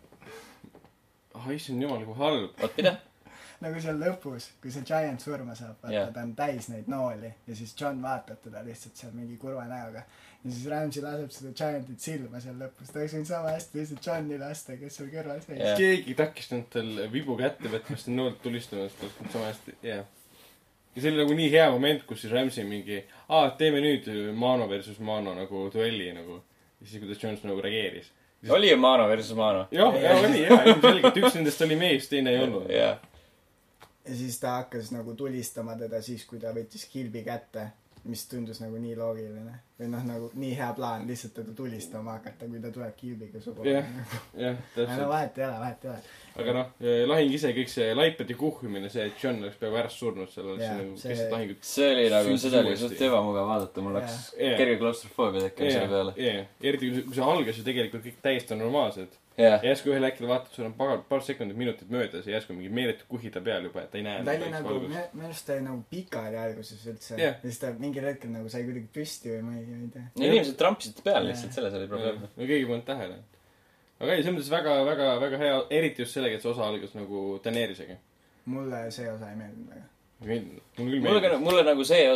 Ah, issand jumal, kui halb. Oot, mida? nagu seal lõpus, kui see Giant surma saab, vaata yeah. ta on täis neid nooli ja siis Jon vaatab teda lihtsalt seal mingi kurva näoga. Ja siis Ramsay laseb seda Giantit silma seal lõpus. Ta oleks võinud sama hästi lihtsalt Jonni lasta, kes seal kõrval seisis. Yeah. Keegi takistanud tal vibu kätte võtmast ja noolt tulistamast. Sama hästi, jah. Yeah. Ja see oli nagu nii hea moment, kus siis Ramsay mingi aa, teeme nüüd Mano versus Mano nagu duelli nagu. Ja siis kuidas Jon nagu reageeris. Siis... Oli ju Mano versus Mano. Jah, ja oli, jah. Ilmselgelt üks nendest oli mees, teine ei olnud. Jah. Ja siis ta hakkas nagu tulistama teda siis, kui ta võttis kilbi kätte, mis tundus nagu nii loogiline. Või noh, nagu nii hea plaan lihtsalt teda tulistama hakata, kui ta tuleb kilbiga su poole. Jah, jah, täpselt. No vahet ei ole, vahet ei ole. Aga noh, lahing ise kõik see laipade kuhjumine, see, et Jon oleks peaaegu ärast surnud sellel, yeah, nagu see, lahingut... see oli nagu, seda oli suht ebamugav vaadata, mul läks yeah. kerge klaustrofoobia tekkima yeah. selle peale. Jah, yeah. eriti kui see algas ju tegelikult kõik täiesti normaalsed. Yeah. Ja järsku ühel äkki vaatad, sul on paar, paar sekundit, minutit möödas ja järsku mingi meeletu kuhida peal juba, et ta ei näe. Ta oli nagu, minu arust ta oli nagu pikali alguses üldse. Yeah. Ja siis ta mingil hetkel nagu sai kuidagi püsti või ma ei, ei tea. Ja inimesed trampisid peal yeah. lihtsalt, selles oli probleem. No keegi polnud tähele. Aga ei, selles mõttes väga, väga, väga hea, eriti just sellega, et see osa algas nagu Daenerysega. Mulle see osa ei meeldinud väga. Mulle, mulle, mulle nagu see,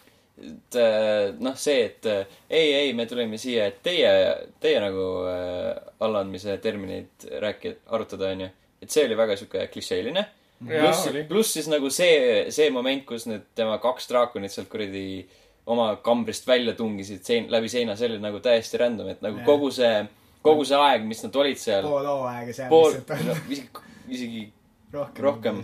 et noh, see, et ei, ei, me tulime siia, et teie, teie nagu äh, allaandmise termineid rääkida, arutada, on ju. Et see oli väga siuke klišeeline. Plus, plus siis nagu see, see moment, kus need tema kaks draakonit sealt kuradi oma kambrist välja tungisid sein, läbi seina, see oli nagu täiesti random, et nagu ja. kogu see kogu see aeg, mis nad olid seal. Pool hoo aega seal pool, lihtsalt on. No, isegi, isegi rohkem. rohkem.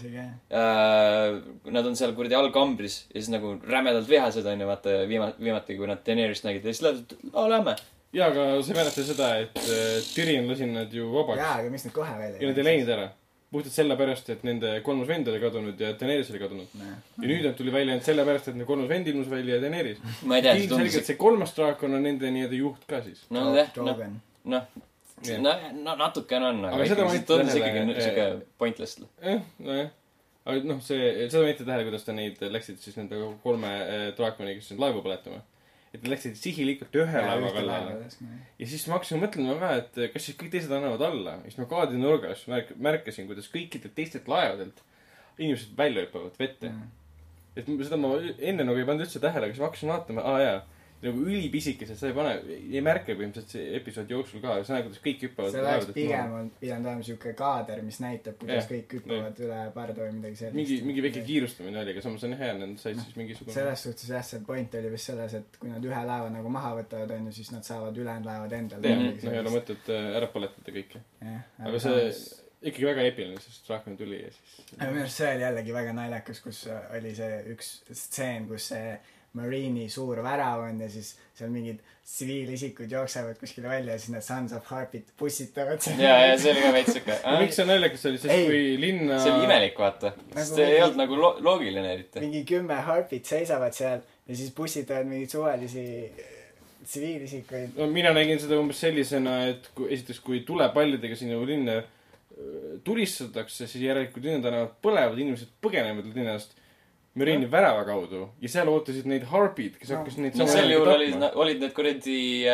Äh, nad on seal kuradi all kambris ja siis nagu rämedalt vihased on ju, vaata viima, viimati, kui nad Daenerys nägid ja siis lähevad, aa, lähme. Jaa, aga sa mäleta seda, et uh, Tyrion lasin nad ju vabaks. Jaa, aga mis nad kohe välja? Ja nad ei läinud ära. Puhtalt sellepärast, et nende kolmas vend oli kadunud ja Daenerys oli kadunud. Nee. Ja nüüd nad tuli välja sellepärast, et nende kolmas vend ilmus välja ja Daenerys. Ma ei tea, see tundus. See kolmas draakon on nende nii-öelda juht ka siis. No, noh, noh. Yeah. No, no natukene on, aga, aga ikkagi see tundus ikkagi niisugune pointless. Jah, nojah. Aga noh, see, seda võite tähele, kuidas ta neid läksid siis nende kolme draakoni, kes sind laevu põletama. et nad läksid sihilikult ühe laeva kallale. Ja siis ma hakkasin mõtlema ka, et kas siis kõik teised annavad alla. Ja siis ma kaadi nurgas märk- märkasin, kuidas kõikidelt teistelt laevadelt inimesed välja hüppavad vette. Mm. Et seda ma enne nagu ei pannud üldse tähele, aga siis ma hakkasin vaatama, aa jaa, nagu ülipisikesed, sa ei pane, ei märke põhimõtteliselt see episood jooksul ka, sa näed, kuidas kõik hüppavad. See oleks pigem on pidanud olema siuke kaader, mis näitab, kuidas ja, kõik hüppavad ja. Üle parda või midagi sellist. Mingi, mingi väike kiirustamine oli, aga samas on hea, nad said siis mingisugune... Selles suhtes jah, see point oli vist selles, et kui nad ühe laeva nagu maha võtavad, on ju, siis nad saavad ülejäänud laevad endal. Ja, no ei ole mõtet ära paletada kõike. Aga see ikkagi väga epiline, sest Draakon tuli ja siis... Aga minu arust see oli jällegi väga naljakas, kus oli see üks stseen, kus see Marine'i suur värav on ja siis seal mingid tsiviilisikud jooksevad kuskile välja ja siis need Sons of Harpit pussitavad. ja, ja see oli ka veitsuke. Miks see naljakas oli, sest ei, kui linna... See oli imelik, vaata. Nagu sest ei olnud nagu lo- loogiline eriti. Mingi kümme Harpit seisavad seal ja siis pussitavad mingid suvalisi tsiviilisikuid. No, mina nägin seda umbes sellisena, et kui, esiteks kui tulepallidega sinna linna tulistatakse, siis järelikult linnatänavad põlevad, inimesed põgenevad linnast Marine'i no. Värava kaudu ja seal ootasid neid harpid, kes no. hakkasid neid no sel juhul olid, olid need kuradi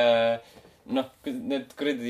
noh, need kuradi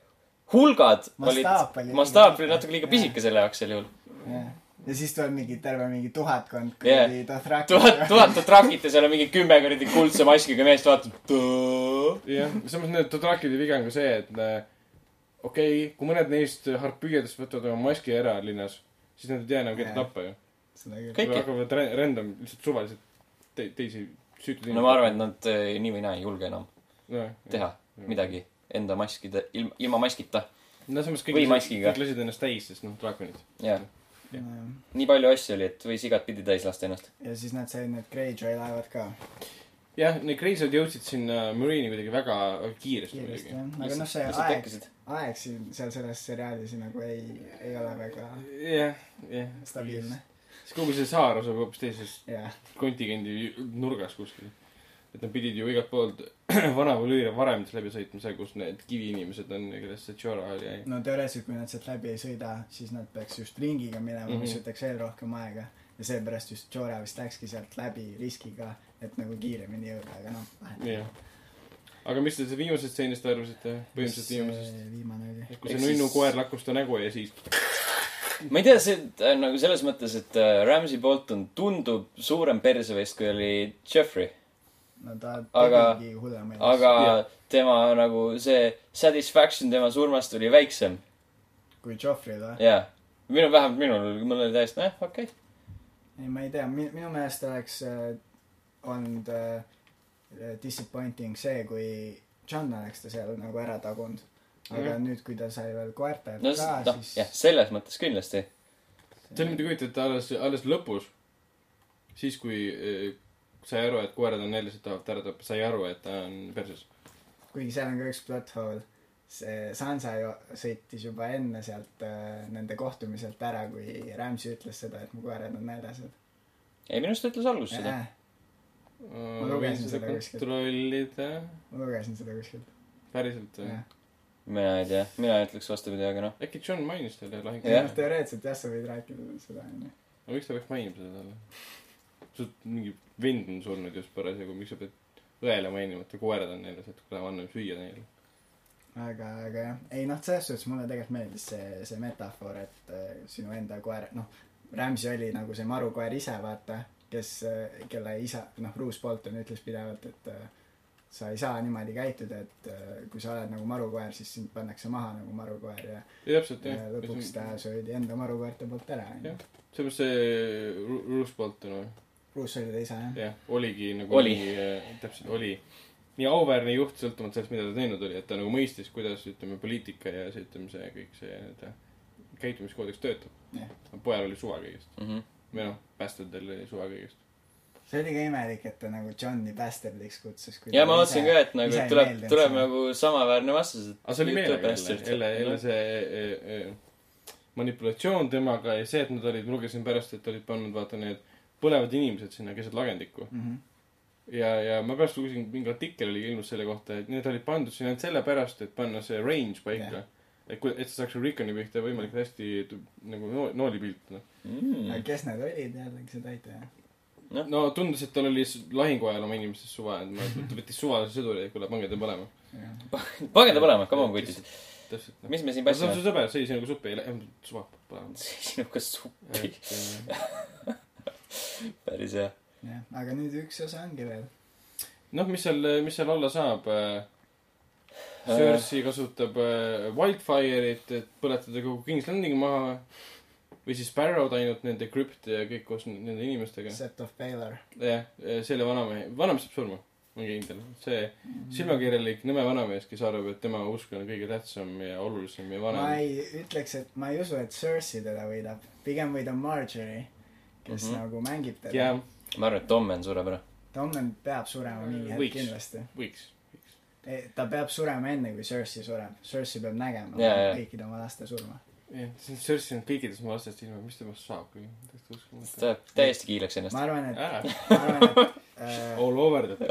hulgad Mastaap olid Mastaap oli natuke liiga pisike selle jaoks sel juhul yeah. Ja siis tuleb mingi terve mingi tuhatkond kuradi yeah. Dothrakit tuhat, tuhat Dothrakit ja seal on mingi kümme kuradi kuldse maskiga meest vaatab jah, samas need Dothrakide viga on ka see, et okei, okay, kui mõned neist harpüüjadest võtavad oma maski ära linnas, siis nad ei tea enam keda yeah. tappa ju või hakkavad random lihtsalt suvaliselt te- teisi süütud no ma arvan, et nad eh, nii või näe ei julge enam no, teha jah. Midagi enda maskide, ilma, ilma maskita no samas kõik, kõik lasid ennast täis, sest noh, draakonid jah ja. Nii palju asju oli, et võis igat pidi täis lasta ennast ja siis nad said need Greyjoy laevad ka jah, need Greyjoy'd jõudsid sinna Marine'i kuidagi väga kiiresti kiiresti jah, aga noh see aeg, aeg siin seal selles seriaalis nagu ei, ei ole väga jah, jah stabiilne siis kogu see saar asub hoopis teises yeah. kontingendi nurgas kuskil. Et nad pidid ju igalt poolt vana Valyria varemites läbi sõitma see, kus need kiviinimesed on, kellest see Jorah oli. No teoreetiliselt, kui nad sealt läbi ei sõida, siis nad peaks just ringiga minema, mm-hmm. mis võtaks veel rohkem aega. Ja seepärast just Jorah vist läkski sealt läbi riskiga, et nagu kiiremini jõuda, aga noh, vahet. Yeah. Aga mis te see viimasest stseenist arvasite? Põhimõtteliselt viimasest? Viimane oli. Kui see nunnu koer lakkus ta nägu ja siis... ma ei tea, see äh, nagu selles mõttes, et äh, Ramsay Bolton tundub suurem persevest, kui oli Jeffrey. No ta aga, tegigi hullem. Aga ja. Tema nagu see satisfaction tema surmast oli väiksem. Kui Joffrey või? Jaa. Minu, vähemalt minul, mul oli täiesti, eh, okei. Okay. Ei, ma ei tea. Minu meelest oleks äh, olnud äh, disappointing see, kui John oleks ta seal nagu ära tagunud. Aga mm. nüüd, kui ta sai veel koertelt no, ka, no, siis... jah, selles mõttes kindlasti. See oli mitte kujuta, et alles, alles lõpus, siis kui äh, sai aru, et koerad on nelised tahavad ära tappa, sai aru, et ta on perses. Kuigi seal on ka üks plot hole. See Sansa ju sõitis juba enne sealt äh, nende kohtumiselt ära, kui Ramsay ütles seda, et mu koerad on näljased. Ei, minust ütles algus seda. Ma lugesin seda kuskilt. Kontrollida. Ma lugesin seda kuskilt. Päriselt või? Mina ei tea, mina ütleks vastupidi, aga noh. Äkki John mainis talle lahing? jah, teoreetselt jah, sa võid rääkida seda. Aga miks ta peaks mainima seda talle? Sult mingi vend on surnud just parasjagu, miks sa pead õele mainima, et koerad on neile, et kui anname süüa neile. Aga, aga jah, ei noh, selles suhtes mulle tegelikult meeldis see, see metafoor, et äh, sinu enda koer, noh, Ramsay oli nagu see marukoer ise, vaata, kes, kelle isa, noh, Bruce Bolton ütles pidevalt, et äh, sa ei saa niimoodi käituda, et äh, kui sa oled nagu marukoer, siis sind pannakse maha nagu marukoer ja, ja, täpselt, ja lõpuks ta söödi enda marukoerte poolt ära. Jah, seepärast see Bruce Bolton või? Bruce oli ta isa, jah? Jah, oligi nagu oli. Nii, täpselt oli nii auväärne juht sõltumata sellest, mida ta teinud oli, et ta nagu mõistis, kuidas, ütleme, poliitika ja see, ütleme, see kõik see ta, käitumiskoodeks töötab. Yeah. Pojal oli suva kõigest. Mm-hmm. või noh, Bastardil oli suva kõigest. See oli ka imelik, et ta nagu Johni Bastardiks kutsus. Ja ma mõtlesin ka, et nagu tuleb, tuleb nagu samaväärne vastus. Aga see oli meelega jälle, jälle see e, e, manipulatsioon temaga ja see, et nad olid, ma lugesin pärast, et olid pannud, vaata, need põlevad inimesed sinna keset lagendikku. Mm-hmm. Ja, ja ma pärast lugesin, mingi artikkel oli ilmus selle kohta, et need olid pandud sinna selle pärast, et panna see range paika. Yeah. Et, et sa saaks Rickoni pihta võimalikult hästi nagu nooli pilt. No. Mm. Aga kes need olid jällegi, see täita, jah? No. no tundus, et tal oli s- lahingu ajal oma inimestest suva, et ma, ta võttis suvalise sõduri, kuule, pange ta põlema. pange ta põlema, come on, kutid. Täpselt. noh. mis me siin no see on passime? su sõber, sõi sinuga suppi, ei lähe, suva põlema. sinuga suppi. et äh, päris hea. jah, aga nüüd üks osa ongi veel. noh, mis seal, mis seal olla saab äh,? Cersei kasutab äh, Wildfire'it, et põletada kogu King's Landing maha. Või siis Sparrow'd ainult nende Crypt ja kõik koos n- nende inimestega. Sept of Baelor. jah, selle vanamehe, vanamees saab surma. Mingi kindel. See silmakirjalik nõme vanamees, kes arvab, et tema usk on kõige tähtsam ja olulisem ja vanem. ma ei ütleks, et ma ei usu, et Cersei teda võidab. Pigem võidab Marjorie, kes Mhm. mm -hmm. nagu mängib teda. jah, ma arvan, et Tommen sureb ära. Tommen peab surema mingi hetk Võiks. kindlasti. võiks, võiks. Ei, ta peab surema enne, kui Cersei sureb. Cersei peab nägema Jaa, jaa. kõikide oma laste surma. jah, see on Cersei on kõikidest oma lastest ilma, mis temast saab, kui täiesti uskumatu. ta jääb täiesti kiileks ennast. ma arvan, et ära, ma arvan, et äh, all over the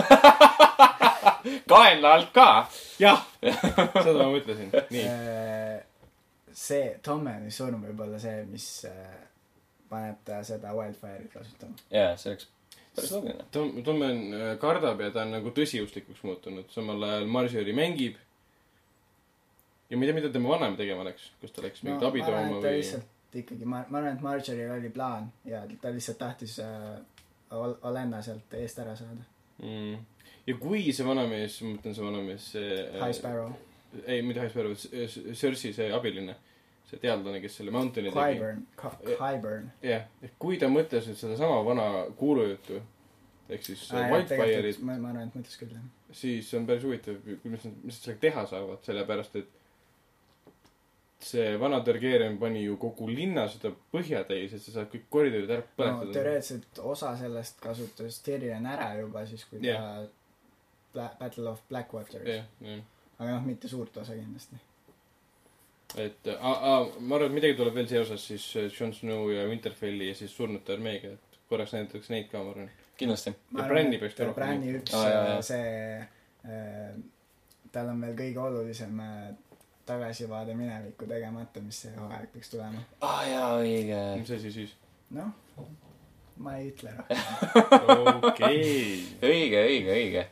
kaenla alt ka. jah, seda ma mõtlesin, nii. äh, see Tommeni surm võib olla see, mis äh, paneb ta seda Wildfire'it kasutama. jaa, see oleks päris loogiline. Tom, Tommen äh, kardab ja ta on nagu tõsiuslikuks muutunud. samal ajal Marjorie mängib. ja ma ei tea, mida tema vanaema tegema läks. kas ta läks mingit abi ma arvan, tooma et ta või? lihtsalt ikkagi, ma, ma arvan, et Marjorie'l oli plaan ja ta lihtsalt tahtis äh, Ol- Olenna sealt eest ära saada. Mm. ja kui see vanamees, ma mõtlen see vanamees, see High Sparrow. ei, mitte High Sparrow, Cersei see abiline, see teadlane, kes selle Mountaini tegi. Qyburn, Qyburn. jah, et kui ta mõtles nüüd sedasama vana kuulujuttu ehk siis ah, Wildfire'it, ma, ma arvan, et mõtles küll, jah. siis on päris huvitav, kuidas nad, mis nad sellega teha saavad, sellepärast et see vana Targaryen pani ju kogu linna seda põhja täis, et sa saad kõik koridorid ära no põletada. teoreetiliselt osa sellest kasutas Tyrion ära juba siis, kui Yeah. ta Bla- Battle of Blackwater. jah, jah. aga noh, mitte suurt osa kindlasti. et a, a, ma arvan, et midagi tuleb veel seoses siis Jon Snow ja Winterfelli ja siis surnute armeega, et korraks näidatakse neid ka, ma arvan. kindlasti. Ja Branni peaks ka rohkem Branni üks Aa, jaa, jaa. see äh, tal on veel kõige olulisem äh, tagasivaade minevikku tegemata, mis see hooaeg peaks tulema. aa ah, jaa, õige. mis asi siis? noh, ma ei ütle rohkem. okei. õige, õige, õige.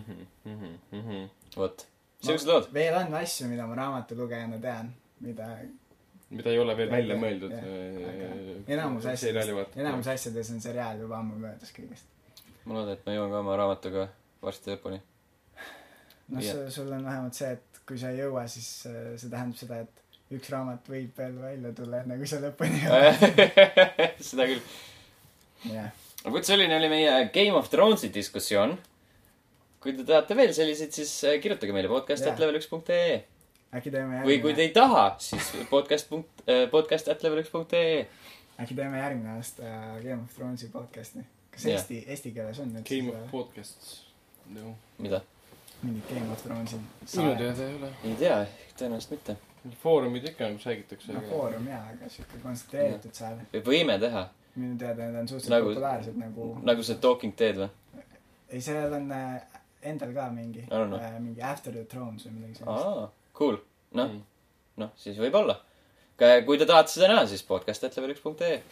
vot. siuksed lood. veel on asju, mida ma raamatu-lugejana tean, mida mida ei ole veel välja Jah, mõeldud. jah, enamus asjadest, enamus asjadest on seriaal juba ammu möödas kõigest. ma loodan, et ma jõuan ka oma raamatuga varsti lõpuni. noh, Jah. sul on vähemalt see, et kui sa ei jõua, siis äh, see tähendab seda, et üks raamat võib veel välja tulla, enne kui sa lõpuni jõuad. seda küll. jah. aga vot selline oli meie Game of Thronesi diskussioon. kui te tahate veel selliseid, siis äh, kirjutage meile podcast Jah. at level üks punkt ee äkki teeme või kui te järgmine, ei taha, siis podcast punkt, äh, podcast at level üks punkt ee äkki teeme järgmine aasta Game of Thronesi podcasti. kas Jah. eesti, eesti keeles on nüüd Game of Podcasts no. mida? mingit Game of Thronesi minu teada ei ole. ei tea, tõenäoliselt mitte. Foorumid ikka nagu räägitakse. no foorum jaa, aga siuke kontsentreeritud saade. võime teha. minu teada need on suhteliselt Nagu- nagu, populaarsed nagu nagu see Talking Dead või? ei, sellel on äh, endal ka mingi I don't know. äh, mingi After the Thrones või midagi sellist. aa, cool. noh Mm. noh, siis võib-olla. kui te tahate seda näha, siis podcast at level üks punkt ee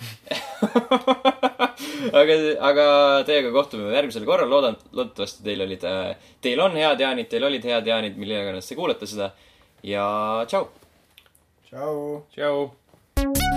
aga, aga teiega kohtume järgmisel korral. loodan, loodetavasti teil olid, teil on head jaanid, teil olid head jaanid, mille iganes te kuulate seda. ja tšau! tšau! tšau.